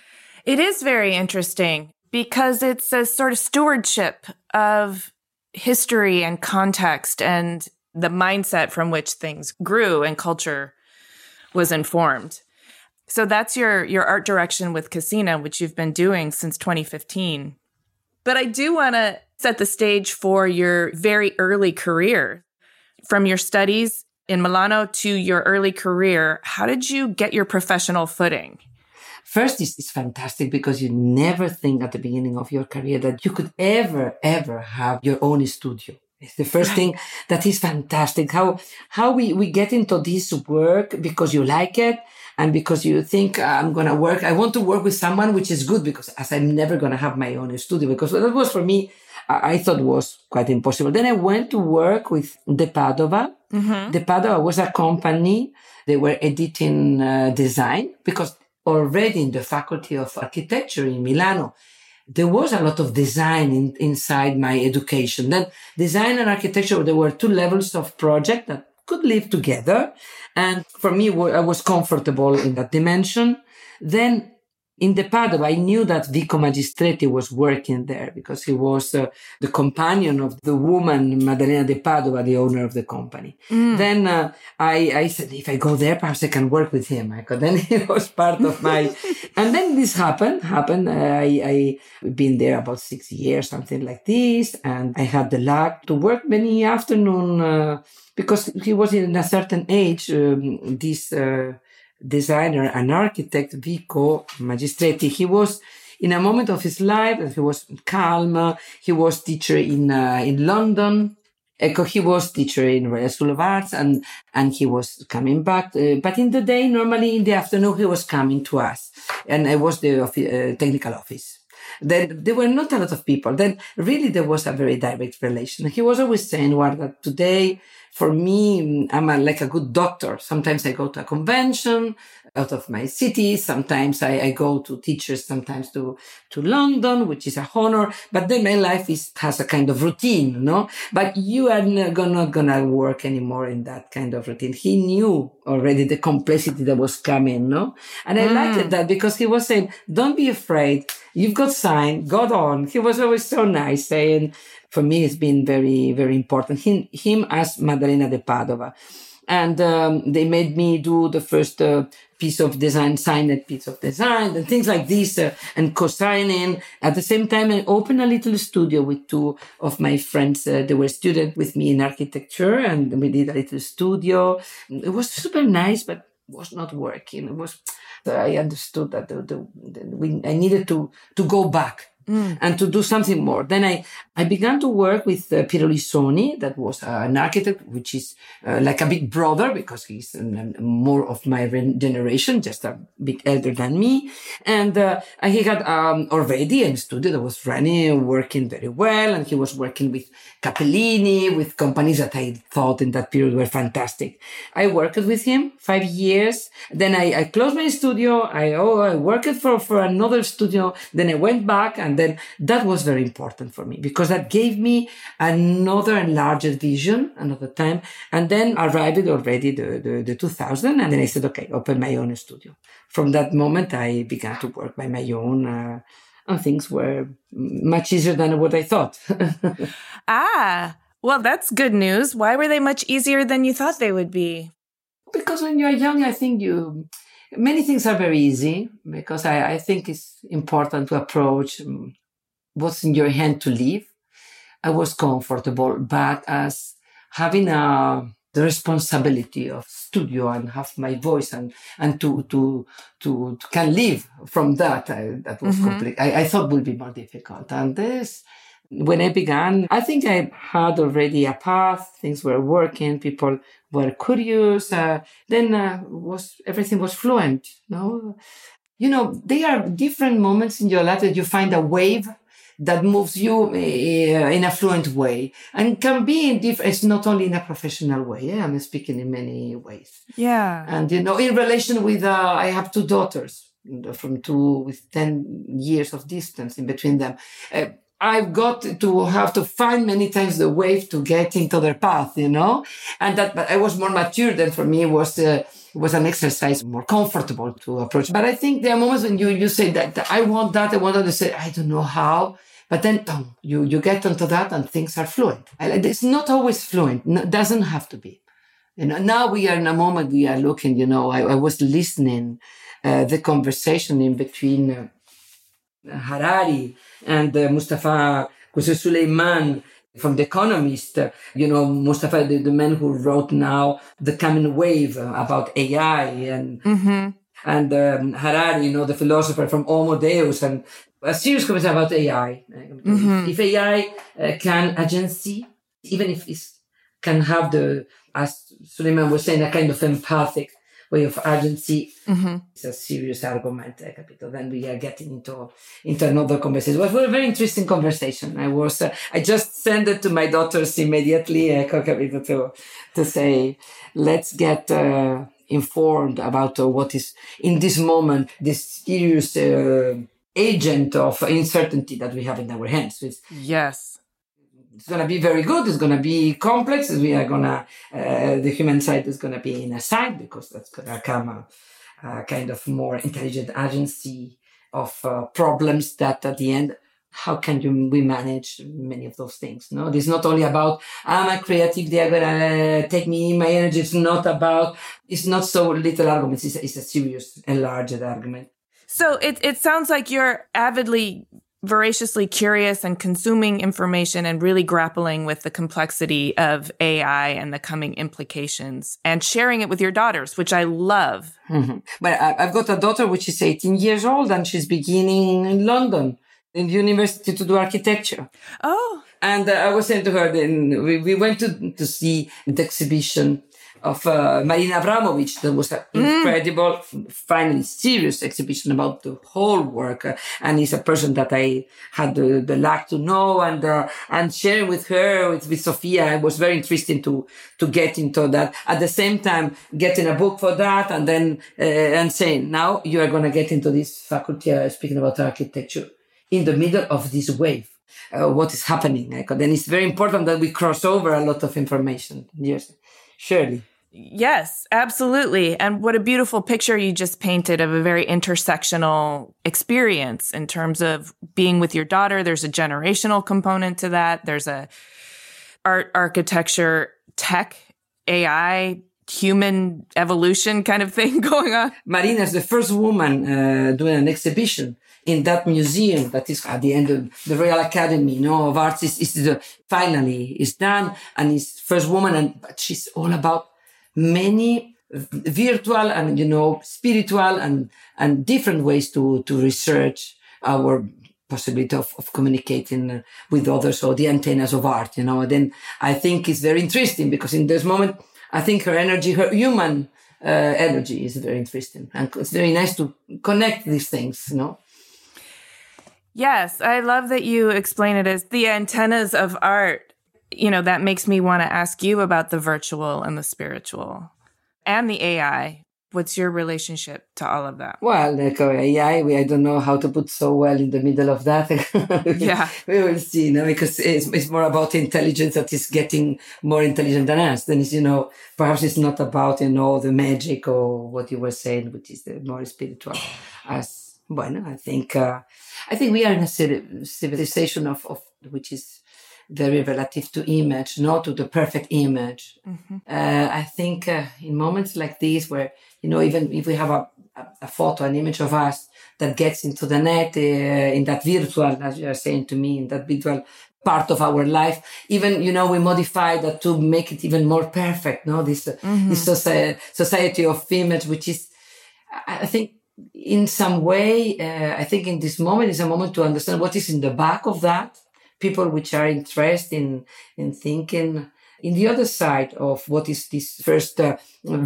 It is very interesting because it's a sort of stewardship of history and context and the mindset from which things grew and culture was informed. So that's your, your art direction with Cassina, which you've been doing since twenty fifteen. But I do want to set the stage for your very early career. From your studies in Milano to your early career, how did you get your professional footing?
First, it's, it's fantastic because you never think at the beginning of your career that you could ever, ever have your own studio. It's the first thing that is fantastic. How, how we, we get into this work because you like it and because you think I'm going to work. I want to work with someone which is good because as I'm never going to have my own studio, because that was for me, I thought was quite impossible. Then I went to work with De Padova. Mm-hmm. De Padova was a company. They were editing uh, design because already in the Faculty of Architecture in Milano, there was a lot of design in, inside my education. Then design and architecture, there were two levels of project that could live together. And for me, I was comfortable in that dimension. Then in De Padova, I knew that Vico Magistretti was working there because he was uh, the companion of the woman, Maddalena De Padova, the owner of the company. Mm. Then uh, I, I said, if I go there, perhaps I can work with him. I could. Then he was part of my... And then this happened, happened. Uh, I, I been there about six years, something like this. And I had the luck to work many afternoon uh, because he was in a certain age, um, this... Uh, designer and architect Vico Magistretti. He was in a moment of his life that he was calm. He was teacher in uh, in London. He was teacher in Royal School of Arts, and and he was coming back. Uh, but in the day, normally in the afternoon, he was coming to us, and I was the uh, technical office. Then there were not a lot of people. Then really there was a very direct relation. He was always saying, well, that today, for me, I'm a, like a good doctor. Sometimes I go to a convention out of my city. Sometimes I, I go to teachers, sometimes to, to London, which is a honor. But then my life is, has a kind of routine, no? But you are not gonna, gonna work anymore in that kind of routine. He knew already the complexity that was coming, no? And I mm. liked that because he was saying, don't be afraid. You've got sign, go on. He was always so nice saying, for me, it's been very, very important. Him, him as Maddalena De Padova. And um, they made me do the first uh, piece of design, signed piece of design and things like this, uh, and co-signing. At the same time, I opened a little studio with two of my friends. Uh, they were students with me in architecture, and we did a little studio. It was super nice, but was not working. It was, I understood that the, the, the, we, I needed to, to go back. Mm. And to do something more. Then I, I began to work with uh, Piero Lissoni, that was uh, an architect, which is uh, like a big brother because he's um, more of my generation, just a bit elder than me. And uh, he had um, already a studio that was running, working very well. And he was working with Capellini, with companies that I thought in that period were fantastic. I worked with him five years. Then I, I closed my studio. I, oh, I worked for, for another studio. Then I went back, and then that was very important for me because that gave me another and larger vision, another time. And then arrived already the, the, the two thousand. And then I said, okay, open my own studio. From that moment, I began to work by my own, uh, and things were much easier than what I thought.
Ah, well, that's good news. Why were they much easier than you thought they would be?
Because when you're young, I think you... Many things are very easy because I, I think it's important to approach what's in your hand to live. I was comfortable, but as having a, the responsibility of studio and have my voice and, and to, to, to, to can live from that, I, that was mm-hmm. complete. I, I thought would be more difficult. And this, When I began, I think I had already a path. Things were working. People were curious. Uh, then uh, was everything was fluent. No, you know, there are different moments in your life that you find a wave that moves you uh, in a fluent way, and can be in different. It's not only in a professional way. Yeah? I'm speaking in many ways.
Yeah,
and you know, in relation with, uh, I have two daughters from two with ten years of distance in between them. Uh, I've got to have to find many times the wave to get into their path, you know, and that, but I was more mature than for me it was, uh, was an exercise more comfortable to approach. But I think there are moments when you, you say that, that I want that, I want that, to say, I don't know how, but then um, you, you get onto that and things are fluent. It's not always fluent. It doesn't have to be. You know, now we are in a moment we are looking, you know, I, I was listening, uh, the conversation in between, uh, Harari and uh, Mustafa Suleyman from The Economist. Uh, you know, Mustafa, the, the man who wrote now The Coming Wave uh, about A I, and
mm-hmm.
and um, Harari, you know, the philosopher from Homo Deus, and a serious conversation about A I.
Mm-hmm.
If A I uh, can agency, even if it can have the, as Suleyman was saying, a kind of empathic way of agency,
mm-hmm.
it's a serious argument, uh, Capito. Then we are getting into into another conversation. It was a very interesting conversation. I was, uh, I just sent it to my daughters immediately, uh, Capito, to, to say, let's get uh, informed about uh, what is, in this moment, this serious uh, agent of uncertainty that we have in our hands. It's,
yes.
It's going to be very good. It's going to be complex. We are going to, uh, the human side is going to be in a side, because that's going to come a, a kind of more intelligent agency of uh, problems that at the end, how can you, we manage many of those things? No, it's not only about, I'm a creative, they are going to take me my energy. It's not about, it's not so little arguments. It's, it's a serious, enlarged argument.
So it, it sounds like you're avidly voraciously curious and consuming information and really grappling with the complexity of A I and the coming implications and sharing it with your daughters, which I love.
Mm-hmm. But I've got a daughter which is eighteen years old, and she's beginning in London in the university to do architecture.
Oh.
And uh, I was saying to her, then we, we went to, to see the exhibition of uh, Marina Abramovic. That was an incredible, mm. finally serious exhibition about the whole work. Uh, and he's a person that I had the, the luck to know, and uh, and sharing with her, with, with Sophia, it was very interesting to to get into that. At the same time, getting a book for that, and then uh, and saying, now you are going to get into this faculty, uh, speaking about architecture, in the middle of this wave. Uh, what is happening? Then it's very important that we cross over a lot of information. Yes, surely.
Yes, absolutely. And what a beautiful picture you just painted of a very intersectional experience in terms of being with your daughter. There's a generational component to that. There's a art, architecture, tech, A I, human evolution kind of thing going on.
Marina is the first woman uh, doing an exhibition in that museum that is at the end of the Royal Academy, you know, of Arts. Is, is the, finally is done, and is first woman, and but she's all about many virtual and, you know, spiritual and, and different ways to, to research our possibility of, of communicating with others, or the antennas of art, you know. And then I think it's very interesting, because in this moment, I think her energy, her human uh, energy is very interesting. And it's very nice to connect these things, you know.
Yes, I love that you explain it as the antennas of art. You know, that makes me want to ask you about the virtual and the spiritual and the A I. What's your relationship to all of that?
Well, like uh, A I, we, I don't know how to put so well in the middle of that.
Yeah.
We will see, you know, because it's, it's more about intelligence that is getting more intelligent than us. Then it's, you know, perhaps it's not about, you know, the magic or what you were saying, which is the more spiritual. As, bueno, I think, uh, I think we are in a civilization of, of which is very relative to image, not to the perfect image. Mm-hmm. Uh, I think uh, in moments like these, where, you know, even if we have a, a, a photo, an image of us that gets into the net, uh, in that virtual, as you are saying to me, in that virtual part of our life, even, you know, we modify that to make it even more perfect, no? This, uh, mm-hmm. this society, society of image, which is, I think, in some way, uh, I think in this moment is a moment to understand what is in the back of that. people which are interested in, in thinking in the other side of what is this first uh,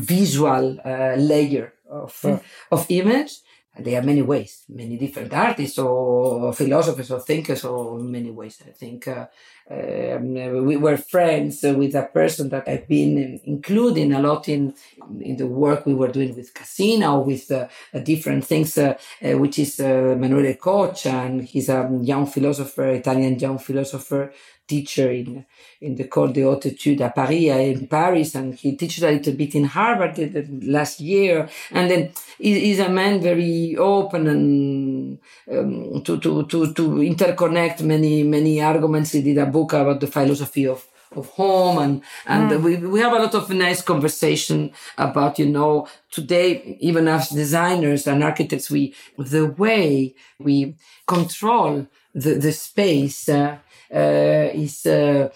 visual uh, layer of, uh, of image. There are many ways, many different artists or philosophers or thinkers or many ways. I think uh, um, we were friends with a person that I've been including a lot in in the work we were doing with Cassina or with uh, different things, uh, uh, which is uh, Emanuele Coccia, and he's a young philosopher, Italian young philosopher, teacher in in the École des Hautes Études à Paris, in Paris, and he teaches a little bit in Harvard last year. And then he's a man very open and um, to, to, to, to interconnect many, many arguments. He did a book about the philosophy of, of home, and, and mm. we, we have a lot of nice conversation about, you know, today, even as designers and architects, we, the way we control the, the space, uh, Uh, is uh,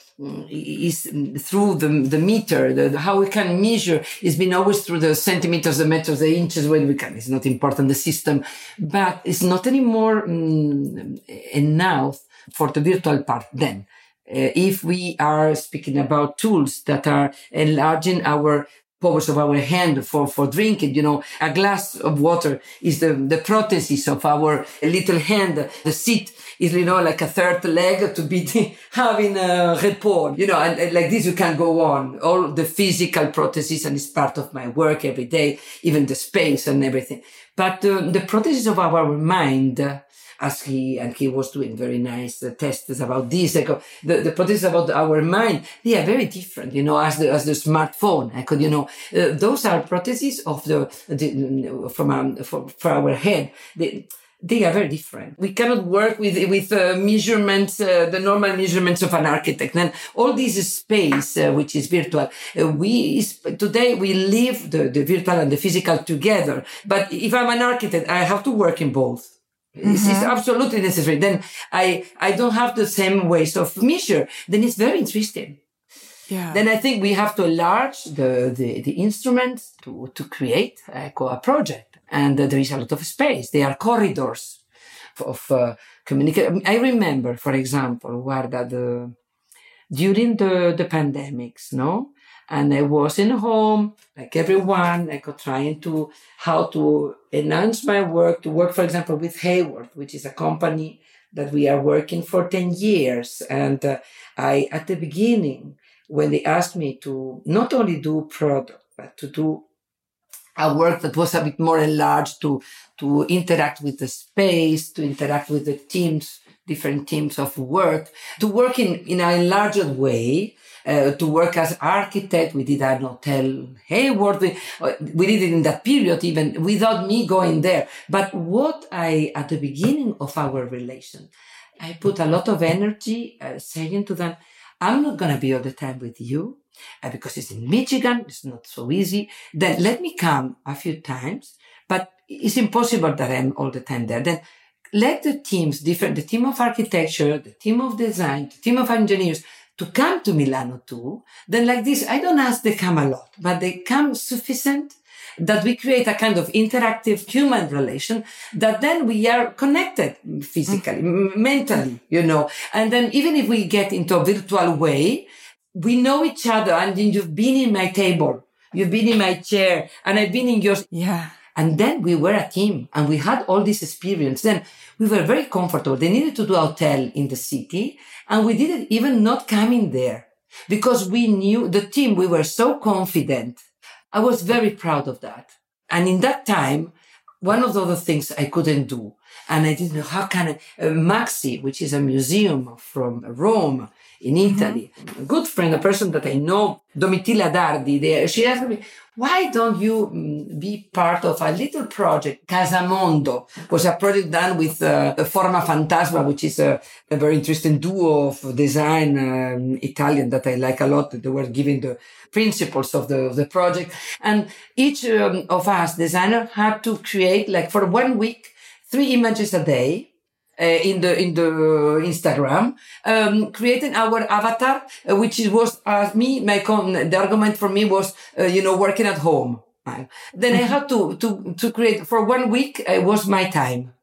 is through the the meter. The, how we can measure is been always through the centimeters, the meters, the inches. When we can, it's not important the system, but it's not anymore um, enough for the virtual part. Then, uh, if we are speaking about tools that are enlarging our powers of our hand for, for drinking, you know, a glass of water is the, the prosthesis of our little hand. The seat is, you know, like a third leg to be having a report, you know, and, and like this you can go on. All the physical prosthesis, and it's part of my work every day, even the space and everything. But uh, the prosthesis of our mind, uh, as he, and he was doing very nice uh, tests about this. Like, the, the prosthesis about our mind, they are very different, you know, as the, as the smartphone. I could, you know, uh, those are prostheses of the, the from, um, for, for our head. They, they are very different. We cannot work with, with, uh, measurements, uh, the normal measurements of an architect. And all this space, uh, which is virtual, uh, we, today we live the, the virtual and the physical together. But if I'm an architect, I have to work in both. Mm-hmm. This is absolutely necessary. Then I, I don't have the same ways of measure. Then it's very interesting. Yeah. Then I think we have to enlarge the, the, the instruments to, to create a, a project. And uh, there is a lot of space. There are corridors of uh, communication. I remember, for example, Guarda, the, during the, the pandemics, no? And I was in home, like everyone, like trying to, how to enhance my work, to work, for example, with Hayward, which is a company that we are working for ten years. And uh, I, at the beginning, when they asked me to not only do product, but to do a work that was a bit more enlarged, to, to interact with the space, to interact with the teams, different teams of work, to work in, in a larger way, Uh, to work as architect. We did an hotel Hayward. We, uh, we did it in that period even without me going there. But what I, at the beginning of our relation, I put a lot of energy uh, saying to them, I'm not going to be all the time with you uh, because it's in Michigan. It's not so easy. Then let me come a few times, but it's impossible that I'm all the time there. Then let the teams, different, the team of architecture, the team of design, the team of engineers, to come to Milano too. Then like this, I don't ask they come a lot, but they come sufficient that we create a kind of interactive human relation that then we are connected physically, mm. m- mentally, you know. And then even if we get into a virtual way, we know each other. And then you've been in my table, you've been in my chair, and I've been in yours. Yeah. And then we were a team and we had all this experience. Then we were very comfortable. They needed to do a hotel in the city and we didn't even not coming there because we knew the team. We were so confident. I was very proud of that. And in that time, one of the other things I couldn't do, and I didn't know how can I, uh, Maxi, which is a museum from Rome in Italy, mm-hmm. a good friend, a person that I know, Domitilla Dardi, there, she asked me, why don't you um, be part of a little project? Casamondo was a project done with uh, Forma Fantasma, which is a, a very interesting duo of design um, Italian that I like a lot. They were giving the principles of the, of the project. And each um, of us designer had to create, like for one week, three images a day. Uh, in the in the Instagram, um, creating our avatar, uh, which was uh, me. My con- the argument for me was, uh, you know, working at home. Right? Then I had to to to create for one week. It was my time.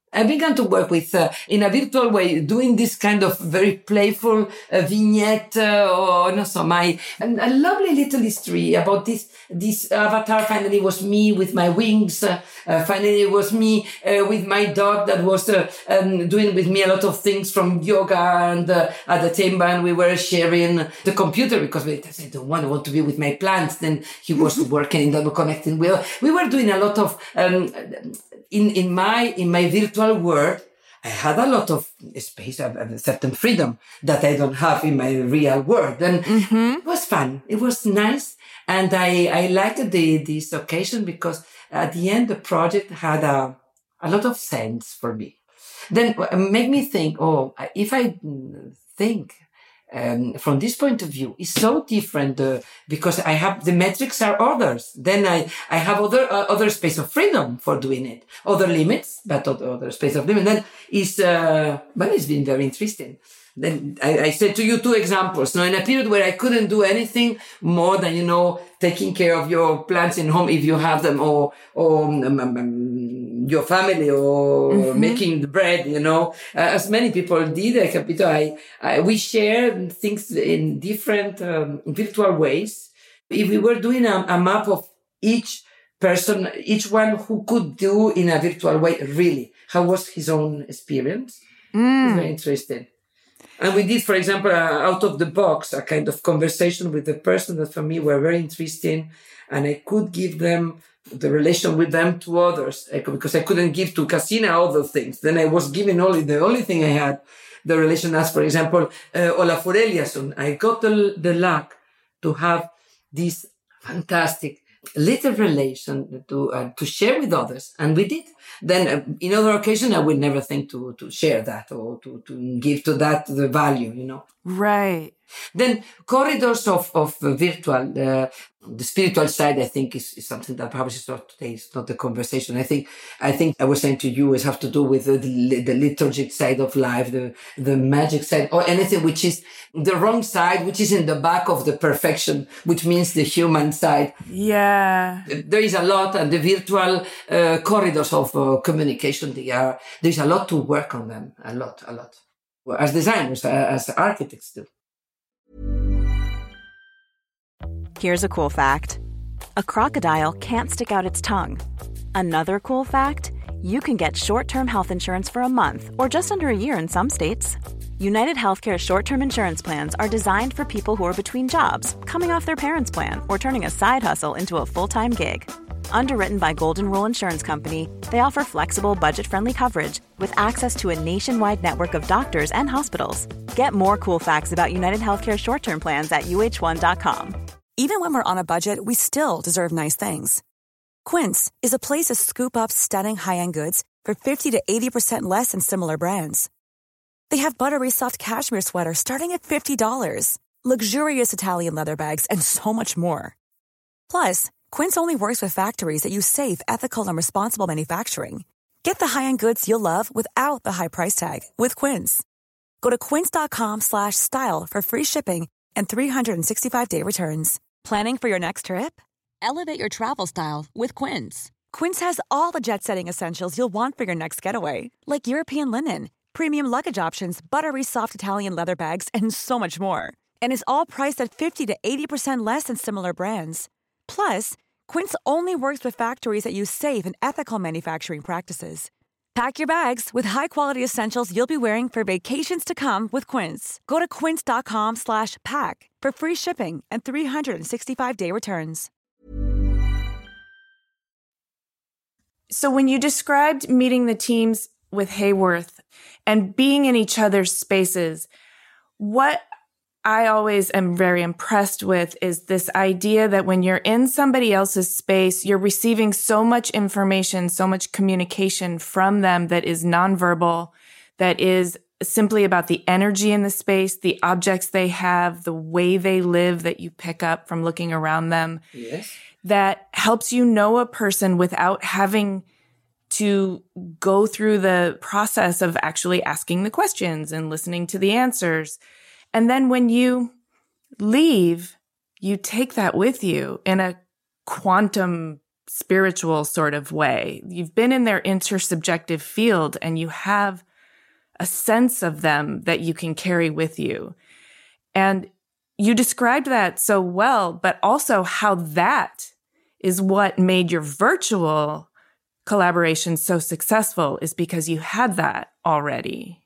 I began to work with, uh, in a virtual way, doing this kind of very playful uh, vignette, uh, or no, so my, and a lovely little history about this, this avatar. Finally was me with my wings. Uh, uh, finally it was me, uh, with my dog that was, uh, um, doing with me a lot of things from yoga. And, uh, at the same time we were sharing the computer because we I don't want, I want to be with my plants. Then he was working in the connecting wheel. We were doing a lot of, um, in, in my, in my virtual world, I had a lot of space, a certain freedom that I don't have in my real world. And mm-hmm. It was fun. It was nice. And I, I liked the, this occasion because at the end, the project had a, a lot of sense for me. Then it made me think, oh, if I think, Um, from this point of view, it's so different uh, because I have the metrics are others. Then I I have other uh, other space of freedom for doing it, other limits, but other, other space of limit. Then is uh, but it's been very interesting. Then I, I said to you two examples. Now, in a period where I couldn't do anything more than, you know, taking care of your plants in home if you have them, or or um, um, your family, or mm-hmm. making the bread, you know, uh, as many people did. Like, I, I, we share things in different um, virtual ways. If we were doing a, a map of each person, each one who could do in a virtual way, really, how was his own experience? Mm. It's very interesting. And we did, for example, uh, out of the box, a kind of conversation with the person that for me were very interesting. And I could give them the relation with them to others, because I couldn't give to Cassina all those things. Then I was giving only, the only thing I had, the relation as, for example, uh, Olafur Eliasson. I got the, the luck to have this fantastic little relation to, uh, to share with others. And we did. Then uh, in other occasions, I would never think to, to share that or to, to give to that the value, you know.
Right.
Then corridors of, of uh, virtual, uh, the spiritual side, I think is, is something that perhaps is not today, it's not the conversation. I think, I think I was saying to you, it have to do with the, the, the liturgic side of life, the, the magic side, or anything which is the wrong side, which is in the back of the perfection, which means the human side.
Yeah.
There is a lot, and the virtual uh, corridors of uh, communication, they are, there's a lot to work on them, a lot, a lot. As designers, as architects do.
Here's a cool fact. A crocodile can't stick out its tongue. Another cool fact, you can get short-term health insurance for a month or just under a year in some states. United Healthcare short-term insurance plans are designed for people who are between jobs, coming off their parents' plan, or turning a side hustle into a full-time gig. Underwritten by Golden Rule Insurance Company, they offer flexible, budget-friendly coverage with access to a nationwide network of doctors and hospitals. Get more cool facts about United Healthcare short-term plans at U H one dot com.
Even when we're on a budget, we still deserve nice things. Quince is a place to scoop up stunning high-end goods for fifty to eighty percent less than similar brands. They have buttery soft cashmere sweaters starting at fifty dollars, luxurious Italian leather bags, and so much more. Plus, Quince only works with factories that use safe, ethical, and responsible manufacturing. Get the high-end goods you'll love without the high price tag with Quince. Go to quince.com slash style for free shipping and three sixty-five day returns. Planning for your next trip? Elevate your travel style with Quince. Quince has all the jet-setting essentials you'll want for your next getaway, like European linen, premium luggage options, buttery soft Italian leather bags, and so much more. And is all priced at fifty to eighty percent less than similar brands. Plus, Quince only works with factories that use safe and ethical manufacturing practices. Pack your bags with high-quality essentials you'll be wearing for vacations to come with Quince. Go to quince.com slash pack for free shipping and three sixty-five day returns.
So when you described meeting the teams with Hayworth and being in each other's spaces, what I always am very impressed with is this idea that when you're in somebody else's space, you're receiving so much information, so much communication from them that is nonverbal, that is simply about the energy in the space, the objects they have, the way they live that you pick up from looking around them.
Yes.
That helps you know a person without having to go through the process of actually asking the questions and listening to the answers. And then when you leave, you take that with you in a quantum spiritual sort of way. You've been in their intersubjective field and you have a sense of them that you can carry with you. And you described that so well, but also how that is what made your virtual collaboration so successful is because you had that already.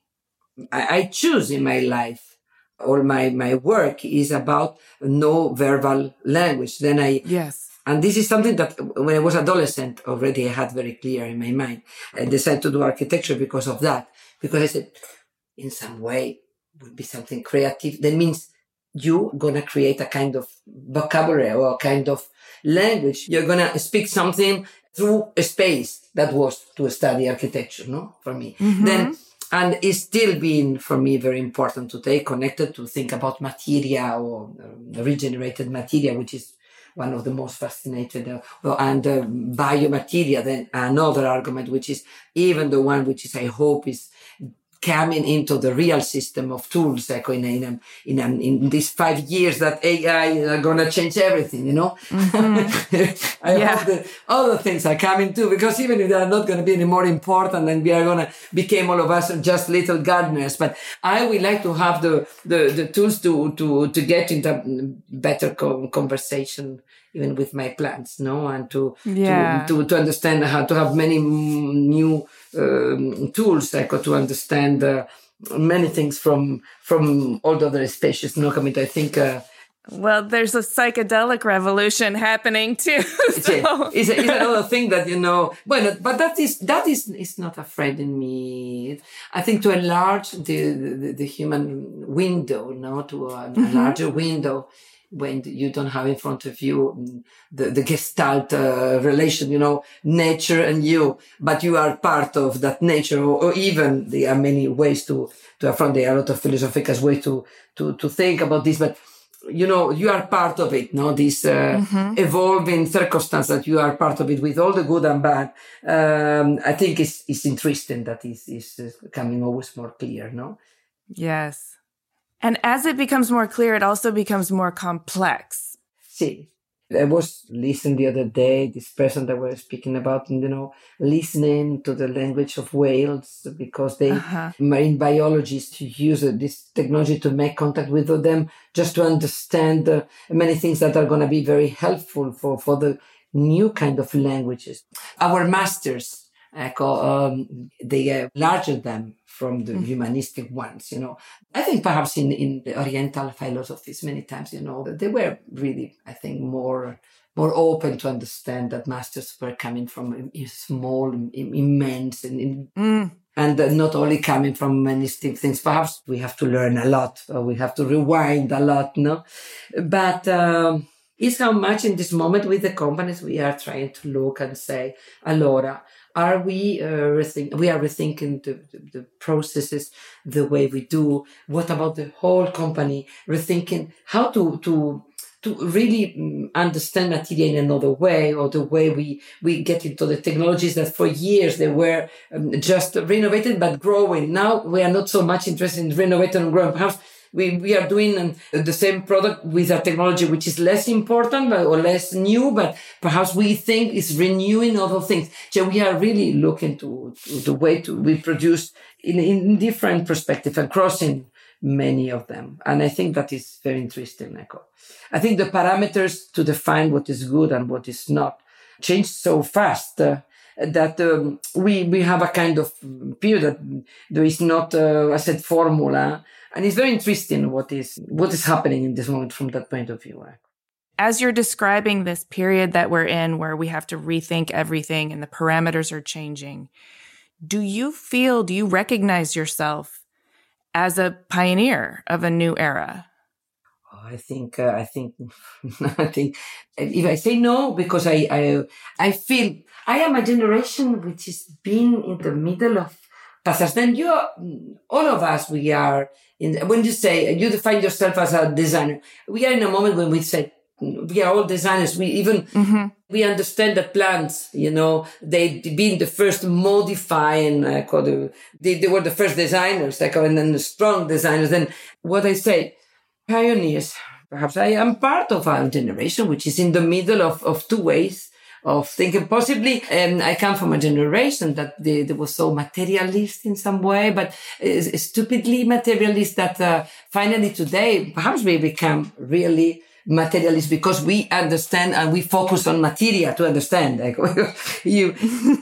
I, I choose in my life, all my, my work is about no verbal language. Then I,
yes.
And this is something that when I was adolescent already I had very clear in my mind. I decided to do architecture because of that. Because I said, in some way, it would be something creative. That means you're going to create a kind of vocabulary or a kind of language. You're going to speak something through a space. That was to study architecture, no, for me. Mm-hmm. Then, and it's still been for me very important to stay connected to think about materia or uh, regenerated materia, which is one of the most fascinated, uh, and uh, biomateria. Then another argument, which is even the one which is, I hope, is coming into the real system of tools, like in, in, in, in these five years that A I are going to change everything, you know? Mm-hmm. I yeah. hope that other things are coming too, because even if they are not going to be any more important and we are going to become all of us just little gardeners, but I would like to have the, the, the tools to, to, to get into better co- conversation even with my plants, no, and to yeah. to, to to understand how to have many new um, tools, like to understand uh, many things from from all the other species. No, I mean, I think. Uh,
well, there's a psychedelic revolution happening too. So.
It's, a, it's another thing that you know. Well, but that is that is is not afraid in me. I think to enlarge the the, the human window, no, to a, mm-hmm. a larger window. When you don't have in front of you the, the gestalt uh, relation, you know, nature and you, but you are part of that nature, or, or even there are many ways to, to affront, there are a lot of philosophical ways to, to, to think about this, but you know, you are part of it, no, this, uh, mm-hmm. evolving circumstance that you are part of it with all the good and bad. Um, I think it's, it's interesting that is, is becoming always more clear, no?
Yes. And as it becomes more clear, it also becomes more complex.
See, I was listening the other day, this person that we were speaking about, you know, listening to the language of whales because they, uh-huh. marine biologists use this technology to make contact with them just to understand uh, many things that are going to be very helpful for, for the new kind of languages. Our masters, I call, um, they are larger than from the humanistic ones, you know. I think perhaps in, in the Oriental philosophies many times, you know, they were really, I think, more more open to understand that masters were coming from small, immense, and mm. and not only coming from humanistic things. Perhaps we have to learn a lot, or we have to rewind a lot, no? But um, it's how much in this moment with the companies we are trying to look and say, allora, Are we uh, rethink- we are rethinking the, the, the processes, the way we do? What about the whole company? Rethinking how to to to really understand material in another way, or the way we we get into the technologies that for years they were um, just renovated but growing. Now we are not so much interested in renovating and growing. Perhaps we we are doing um, the same product with a technology which is less important but, or less new, but perhaps we think is renewing other things. So we are really looking to, to the way to we produce in in different perspectives and crossing many of them. And I think that is very interesting, Echo. I think the parameters to define what is good and what is not change so fast uh, that um, we we have a kind of period that there is not uh, a set formula. And it's very interesting what is what is happening in this moment from that point of view.
As you're describing this period that we're in where we have to rethink everything and the parameters are changing, do you feel, do you recognize yourself as a pioneer of a new era?
Oh, I think, uh, I think, I think, if I say no, because I, I, I feel I am a generation which has been in the middle of passage. Then you, are, all of us, we are in, when you say, you define yourself as a designer, we are in a moment when we say, we are all designers. We even, mm-hmm. we understand that plants, you know, they being the first modifying, uh, they, they were the first designers, like, and then the strong designers. Then what I say, pioneers, perhaps I am part of our generation, which is in the middle of, of two ways. of thinking. Possibly, um, I come from a generation that they, they was so materialist in some way, but uh, stupidly materialist that uh, finally today, perhaps we become really materialist because we understand and we focus on material to understand. Like you,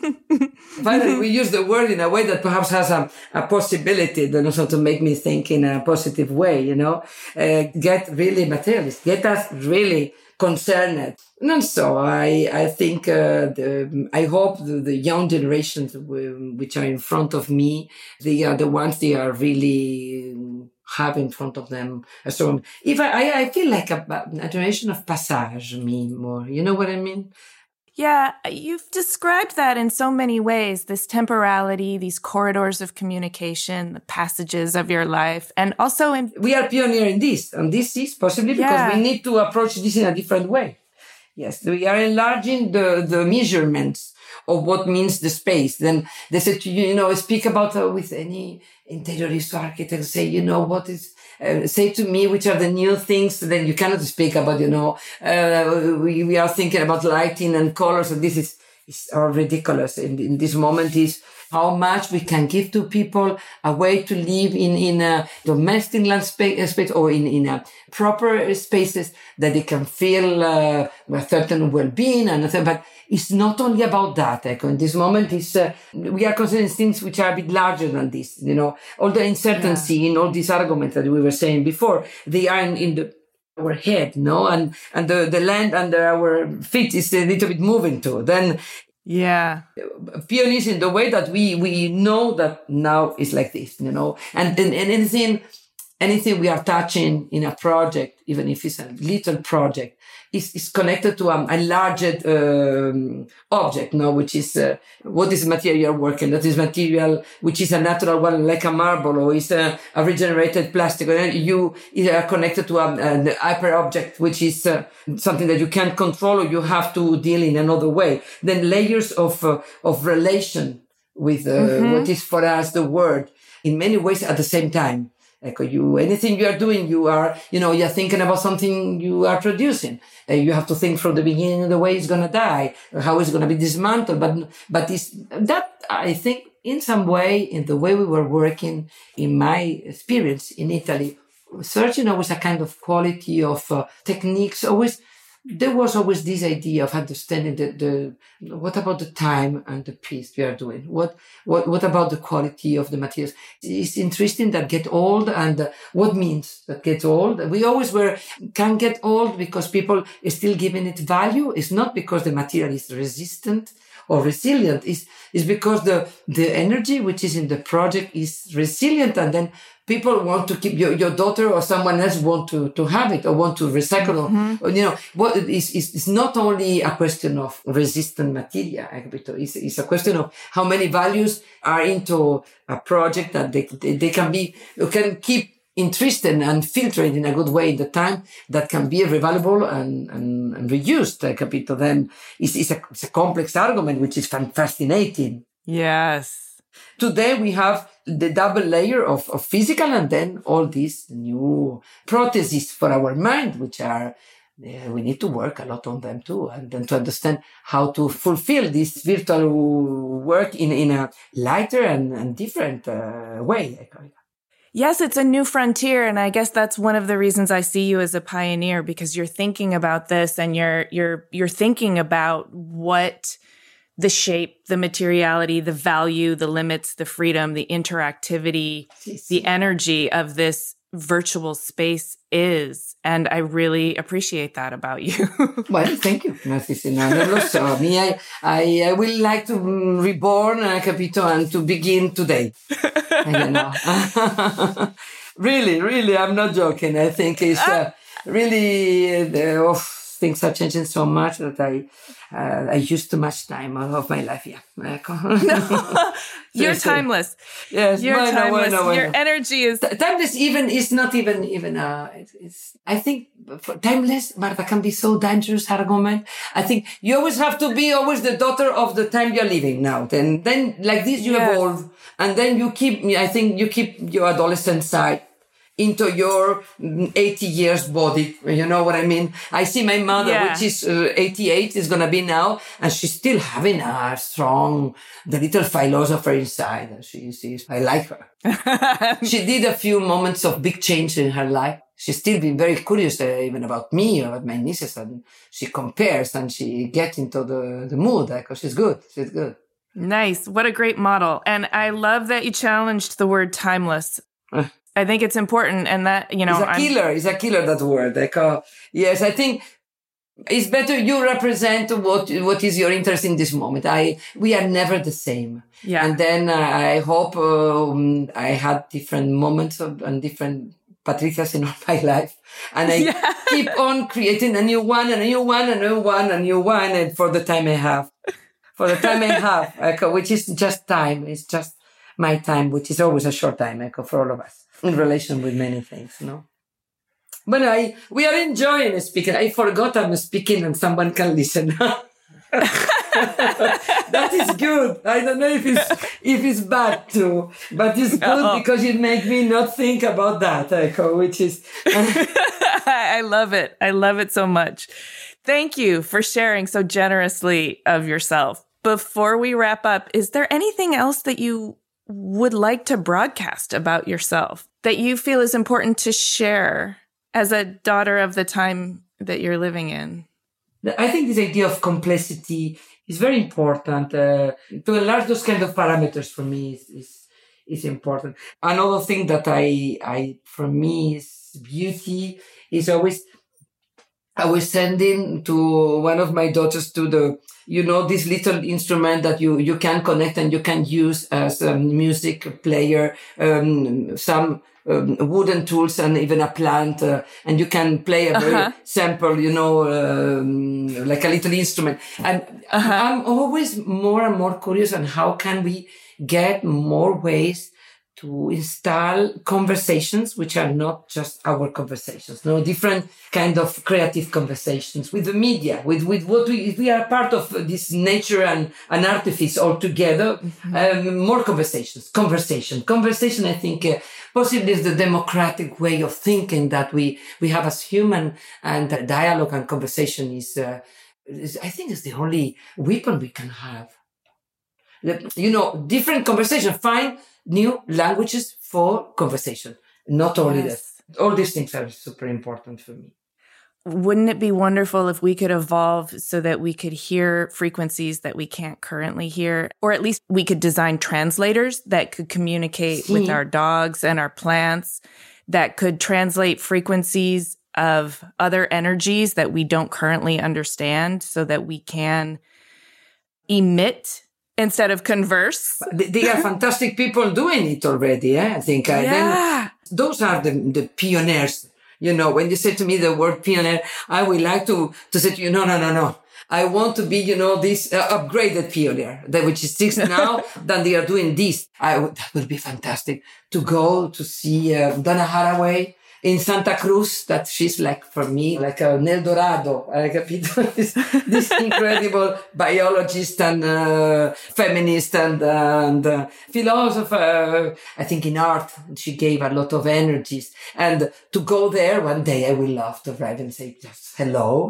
finally, we use the word in a way that perhaps has a, a possibility, you know, so to make me think in a positive way, you know, uh, get really materialist, get us really concerned. And so I, I think, uh, the, I hope the, the young generations which are in front of me, they are the ones they are really have in front of them. So if I, I feel like a, a generation of passage, me more, you know what I mean?
Yeah, you've described that in so many ways, this temporality, these corridors of communication, the passages of your life, and also in...
We are pioneer in this, and this is possibly because
yeah.
we need to approach this in a different way. Yes, we are enlarging the, the measurements of what means the space. Then they said to you, you know, speak about uh, with any interiorist architect, say, you know, what is... Uh, say to me which are the new things. Then you cannot speak about, you know, uh, we, we are thinking about lighting and colors. So this is, is all ridiculous. In, in this moment is how much we can give to people a way to live in, in a domestic land space, space or in, in a proper spaces that they can feel, uh, a certain well-being and but it's not only about that. Like, in this moment is, uh, we are considering things which are a bit larger than this, you know, all the uncertainty yeah. in all these arguments that we were saying before, they are in, in the, our head, no? And, and the, the land under our feet is a little bit moving too. Then,
yeah,
pioneers in the way that we, we know that now is like this, you know, and, and, and anything, anything we are touching in a project, even if it's a little project, is, is connected to a, a larger um, object, no, which is uh, what is the material you're working. That is material which is a natural one, like a marble, or is a, a regenerated plastic. You are connected to a, a hyper object, which is uh, something that you can't control, or you have to deal in another way. Then layers of uh, of relation with uh, mm-hmm. what is for us the word in many ways at the same time. Like you, anything you are doing, you are, you know, you're thinking about something you are producing. Uh, you have to think from the beginning the way it's going to die, how it's going to be dismantled. But, but it's, that, I think, in some way, in the way we were working, in my experience in Italy, searching always a kind of quality of uh, techniques, always, there was always this idea of understanding the, the, what about the time and the piece we are doing? What, what, what about the quality of the materials? It's interesting that get old and uh, what means that get old? We always were, can get old because people are still giving it value. It's not because the material is resistant or resilient. It's, it's because the, the energy which is in the project is resilient, and then people want to keep your, your daughter or someone else want to, to have it or want to recycle. Mm-hmm. Or, you know, what is, is, it's not only a question of resistant material. It's, it's a question of how many values are into a project that they, they, they can be, you can keep interested and filtered in a good way in the time that can be revaluable and, and, and reused. Like a bit of them. It's, it's, a, it's a complex argument, which is fascinating.
Yes.
Today we have the double layer of, of physical and then all these new prostheses for our mind, which are, uh, we need to work a lot on them too. And then to understand how to fulfill this virtual work in, in a lighter and, and different uh, way.
Yes, it's a new frontier. And I guess that's one of the reasons I see you as a pioneer, because you're thinking about this and you're, you're, you're thinking about what the shape, the materiality, the value, the limits, the freedom, the interactivity, the energy of this virtual space is. And I really appreciate that about you.
Well, thank you. So, me, I, I, I will like to reborn, uh, capito, and to begin today. I know. Really, really, I'm not joking. I think it's uh, really, uh, oh, things are changing so much that I, uh, I use too much time of my life. Yeah.
No, you're timeless.
Yes.
You're
bueno,
timeless.
Bueno, bueno.
Your energy is
T- timeless. Even is not even even. Uh, it's, it's. I think for timeless, Marta, can be so dangerous argument. I think you always have to be always the daughter of the time you're living now. Then, then like this, you
yes.
evolve, and then you keep. I think you keep your adolescent side. into your eighty years body. You know what I mean? I see my mother, yeah. which is uh, eighty-eight, is going to be now, and she's still having a strong, the little philosopher inside. And she sees, I like her. She did a few moments of big change in her life. She's still been very curious uh, even about me, about my nieces, and she compares and she gets into the, the mood. Like, oh, she's good. She's good.
Nice. What a great model. And I love that you challenged the word timeless. Uh, I think it's important, and that, you know,
it's a I'm... killer. It's a killer, that word. Like, uh, yes, I think it's better you represent what what is your interest in this moment. I we are never the same.
Yeah.
And then uh, I hope um, I had different moments of, and different Patricias in all my life, and I yeah. keep on creating a new one, and a new one, and a new one, and a new one, and for the time I have, for the time I have, Echo, which is just time. It's just my time, which is always a short time, Echo, for all of us in relation with many things, no. But I, we are enjoying speaking. I forgot I'm speaking, and someone can listen. That is good. I don't know if it's if it's bad too, but it's good no. because it makes me not think about that, Echo, which is.
I love it. I love it so much. Thank you for sharing so generously of yourself. Before we wrap up, is there anything else that you would like to broadcast about yourself that you feel is important to share as a daughter of the time that you're living in?
I think this idea of complexity is very important. Uh, to enlarge those kind of parameters for me is, is, is important. Another thing that I, I, for me is beauty is always, I was sending to one of my daughters to the, you know, this little instrument that you, you can connect and you can use as a music player, um, some, Um, wooden tools and even a plant, uh, and you can play a very uh-huh. simple, you know, um, like a little instrument. And uh-huh. I'm always more and more curious on how can we get more ways to install conversations which are not just our conversations, no, different kind of creative conversations with the media, with, with what we, if we are part of this nature and, and artifice all together, mm-hmm. um, more conversations, conversation, conversation, I think, uh, possibly is the democratic way of thinking that we, we have as human, and dialogue and conversation is, uh, is, I think is the only weapon we can have. You know, different conversation, find new languages for conversation. Not only yes. that. All these things are super important for me.
Wouldn't it be wonderful if we could evolve so that we could hear frequencies that we can't currently hear? Or at least we could design translators that could communicate sí. with our dogs and our plants, that could translate frequencies of other energies that we don't currently understand so that we can emit instead of converse.
They are fantastic people doing it already, eh? I think.
Yeah.
Then those are the, the pioneers. You know, when you say to me the word pioneer, I would like to, to say to you, no, no, no, no. I want to be, you know, this uh, upgraded pioneer, that which is six now, then they are doing this. I would, that would be fantastic to go to see uh, Donna Haraway in Santa Cruz, that she's like, for me, like a El Dorado, like a this, this incredible biologist and uh, feminist and, uh, and uh, philosopher. I think in art, she gave a lot of energies. And to go there one day, I will love to arrive and say, just hello.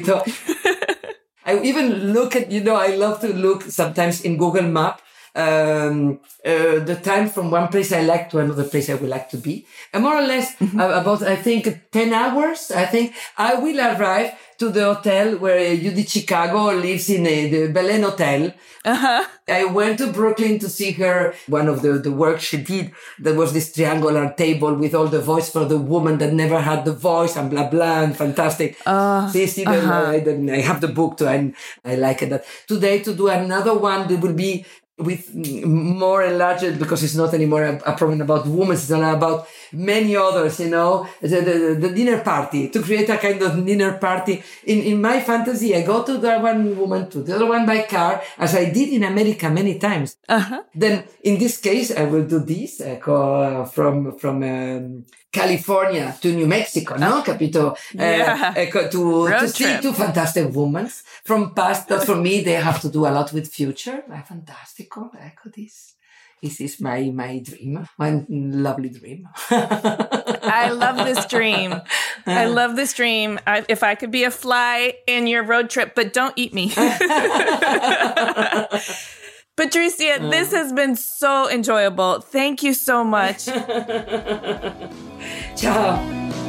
I even look at, you know, I love to look sometimes in Google Maps. Um, uh, the time from one place I like to another place I would like to be. And more or less mm-hmm. uh, about, I think, ten hours, I think I will arrive to the hotel where Judy Chicago lives in a, the Belen Hotel. Uh-huh. I went to Brooklyn to see her. One of the, the work she did, there was this triangular table with all the voice for the woman that never had the voice and blah, blah, and fantastic. Uh, see, see uh-huh. the, I, I have the book too, and I like it. That today to do another one, there will be with more enlarged, because it's not anymore a, a problem about women, it's about many others, you know, the, the, the dinner party, to create a kind of dinner party. In, in my fantasy, I go to the one woman, to the other one by car, as I did in America many times. Uh-huh. Then in this case, I will do this, uh, go from, from, um, California to New Mexico, no, Capito? Uh,
yeah.
uh, to, to see two fantastic women from past that for me, they have to do a lot with future. Uh, fantastico, ecco this. This is my, my dream, my lovely dream.
I love this dream. I love this dream. I, if I could be a fly in your road trip, but don't eat me. Patricia, uh. this has been so enjoyable. Thank you so much.
Ciao.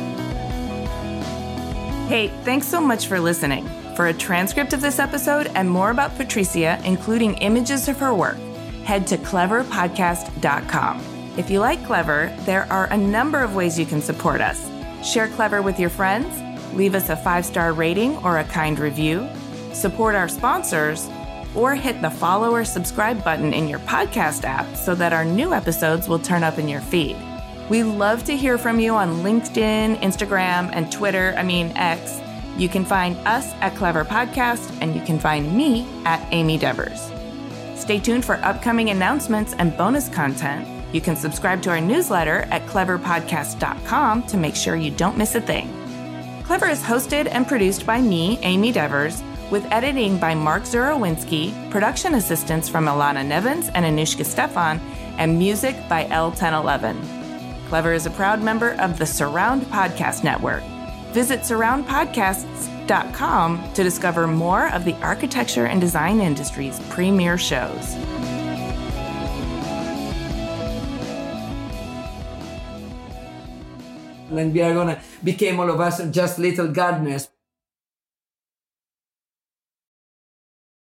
Hey, thanks so much for listening. For a transcript of this episode and more about Patricia, including images of her work, head to clever podcast dot com. If you like Clever, there are a number of ways you can support us. Share Clever with your friends, leave us a five-star rating or a kind review, support our sponsors, or hit the follow or subscribe button in your podcast app so that our new episodes will turn up in your feed. We love to hear from you on LinkedIn, Instagram, and Twitter, I mean X. You can find us at Clever Podcast, and you can find me at Amy Devers. Stay tuned for upcoming announcements and bonus content. You can subscribe to our newsletter at clever podcast dot com to make sure you don't miss a thing. Clever is hosted and produced by me, Amy Devers, with editing by Mark Zurowinski, production assistance from Alana Nevins and Anushka Stefan, and music by L ten eleven. Clever is a proud member of the Surround Podcast Network. Visit surround podcasts dot com to discover more of the architecture and design industry's premier shows.
And we are going to become all of us just little gardeners.